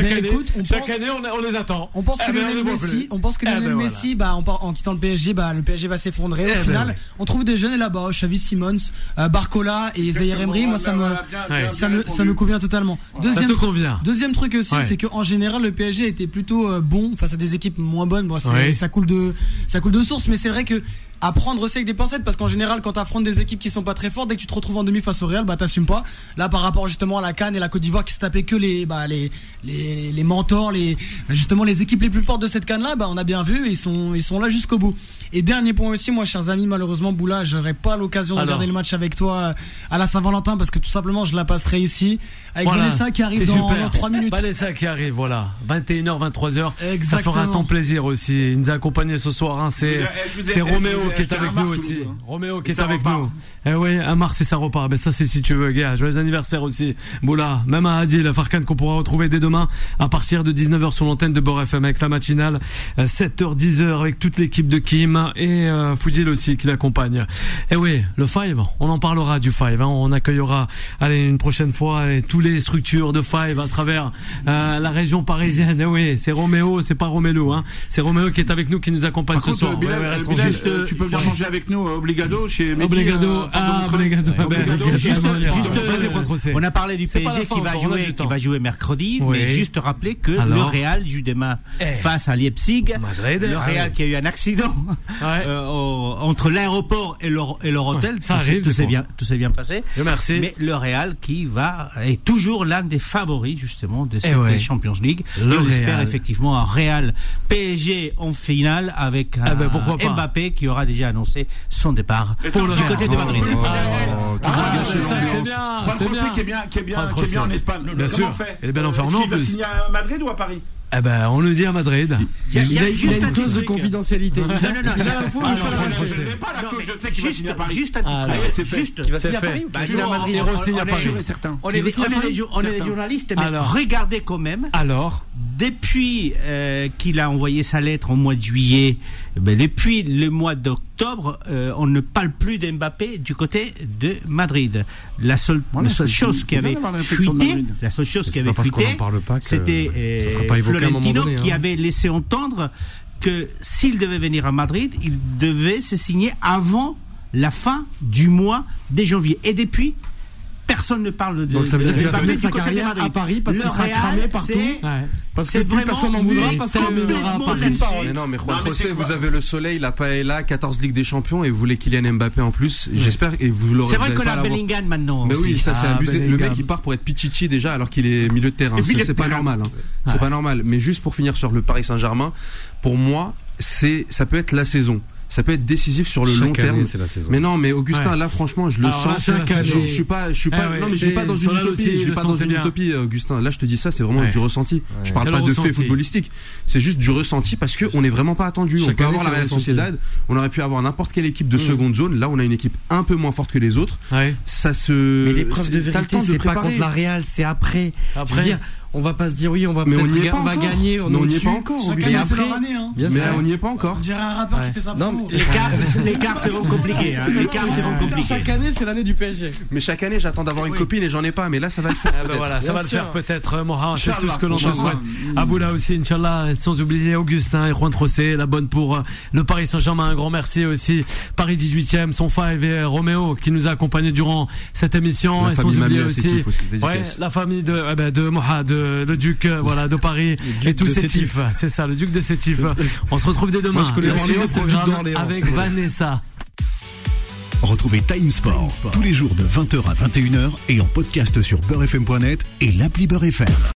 [SPEAKER 2] on les attend.
[SPEAKER 7] On pense que Lionel Messi, en quittant le PSG, le PSG va s'effondrer. Au final, on trouve des jeunes là-bas, Xavi Simons, Barcola et Zaïre Emery. Moi, ça me convient totalement. Deuxième truc aussi, c'est que en général, le PSG était plutôt bon face à des équipes moins bonnes. Bon, ça coule de source, mais c'est vrai que à prendre aussi avec des pincettes, parce qu'en général quand t'affrontes des équipes qui sont pas très fortes, dès que tu te retrouves en demi face au Real, t'assumes pas. Là, par rapport justement à la CAN et la Côte d'Ivoire qui se tapaient que les mentors, justement les équipes les plus fortes de cette CAN là, on a bien vu, ils sont là jusqu'au bout. Et dernier point aussi, moi chers amis, malheureusement Boula, j'aurai pas l'occasion de regarder le match avec toi à la Saint-Valentin, parce que tout simplement je la passerai ici avec Vanessa qui arrive dans 3 minutes.
[SPEAKER 2] Vanessa qui arrive, voilà, 21h 23h. Ça fera un temps plaisir aussi. Il nous a accompagnés ce soir, c'est Roméo qui est avec nous aussi. Roméo qui est avec nous. Eh oui, à mars et ça repart. Ça c'est si tu veux, gars. Joyeux anniversaire aussi, Boula. Même à Adil Farkan qu'on pourra retrouver dès demain à partir de 19h sur l'antenne de Beurre FM avec la matinale 7h 10h avec toute l'équipe de Kim et Foudil aussi qui l'accompagne. Eh oui, le Five, on en parlera du Five. On accueillera une prochaine fois tous les structures de Five à travers la région parisienne. Eh oui, c'est Roméo, c'est pas Romélo. C'est Roméo qui est avec nous, qui nous accompagne ce soir.
[SPEAKER 4] Tu peux venir manger avec nous Obligado chez Mehdi.
[SPEAKER 2] Obligado.
[SPEAKER 3] On a parlé du PSG qui va jouer mercredi, mais juste rappeler que le Real joue demain face à Leipzig. Le Real qui a eu un accident entre l'aéroport et leur hôtel.
[SPEAKER 2] Ça arrive,
[SPEAKER 3] tout s'est bien passé.
[SPEAKER 2] Merci.
[SPEAKER 3] Mais le Real qui est toujours l'un des favoris justement de cette Champions League. On espère effectivement un Real PSG en finale avec Mbappé qui aura déjà annoncé son départ du côté de Madrid.
[SPEAKER 2] C'est bien.
[SPEAKER 4] Français qui est bien en Espagne.
[SPEAKER 2] Bien sûr. Il est bien en Fernand.
[SPEAKER 4] Il va signer à Madrid ou à Paris?
[SPEAKER 2] Eh ben, on le dit à Madrid.
[SPEAKER 6] Il a une clause de confidentialité.
[SPEAKER 3] Non.
[SPEAKER 6] Il a l'info,
[SPEAKER 3] je sais qu'il va signer à Paris. Juste un titre.
[SPEAKER 6] Qui va signer à Paris ou
[SPEAKER 2] signe à Madrid. Signe à Paris.
[SPEAKER 3] On est des journalistes, mais regardez quand même.
[SPEAKER 2] Alors,
[SPEAKER 3] depuis qu'il a envoyé sa lettre au mois de juillet, depuis le mois d'octobre, on ne parle plus d'Mbappé du côté de Madrid. La seule chose qui avait fuité, c'était Florentino qui avait laissé entendre que s'il devait venir à Madrid, il devait se signer avant la fin du mois de janvier. Et depuis, personne ne parle de.
[SPEAKER 6] Donc ça veut dire qu'il va finir sa
[SPEAKER 3] côté
[SPEAKER 6] carrière à Paris parce qu'il sera cramé partout. Parce que plus personne n'en voudra parce qu'il viendra à Paris.
[SPEAKER 5] Mais non, mais Juan José, vous avez le Soleil, la Paella, 14 Ligues des Champions et vous voulez Kylian Mbappé en plus. J'espère et vous l'aurez.
[SPEAKER 3] C'est vrai qu'on a Bellingham maintenant.
[SPEAKER 5] Mais oui, ça c'est abusé. Le mec il part pour être Pichichi déjà alors qu'il est milieu de terrain. C'est pas normal. C'est pas normal. Mais juste pour finir sur le Paris Saint-Germain, pour moi, ça peut être la saison. Ça peut être décisif sur le long terme. Mais non, mais Augustin, là, franchement, je le sens. Je suis pas, non, mais je suis pas dans une utopie. Je suis pas dans une utopie, Augustin. Là, je te dis ça, c'est vraiment du ressenti. Je parle pas de faits footballistiques. C'est juste du ressenti parce que on n'est vraiment pas attendu. On peut avoir la Real Sociedad. On aurait pu avoir n'importe quelle équipe de seconde zone. Là, on a une équipe un peu moins forte que les autres. Ça se.
[SPEAKER 6] Mais l'épreuve de vérité, c'est pas contre la Real, c'est après. Je veux dire, on va pas se dire oui, on va peut-être gagner.
[SPEAKER 5] On n'y est pas encore.
[SPEAKER 7] Mais après,
[SPEAKER 5] mais on n'y est pas encore.
[SPEAKER 7] On dirait un rappeur qui fait ça.
[SPEAKER 3] Les cartes seront compliquées.
[SPEAKER 6] Chaque année, c'est l'année du PSG.
[SPEAKER 5] Mais chaque année, j'attends d'avoir une copine et j'en ai pas. Mais là, ça va le faire.
[SPEAKER 2] Voilà, ça va le faire peut-être. Morin, c'est tout ce que l'on te souhaite. Aboula aussi, Inch'Allah. Sans oublier Augustin et Juan José, la bonne pour le Paris Saint-Germain. Un grand merci aussi. Paris 18e, son Five et Roméo qui nous a accompagnés durant cette émission. Et sans oublier aussi la famille de Moha, le duc de Paris et tous ses tifs. C'est ça, le duc de Sétif. On se retrouve dès demain.
[SPEAKER 6] Moi, je connais Orléans,
[SPEAKER 2] avec Vanessa.
[SPEAKER 1] Retrouvez Time Sport tous les jours de 20h à 21h et en podcast sur beurrefm.net et l'appli Beurre FM.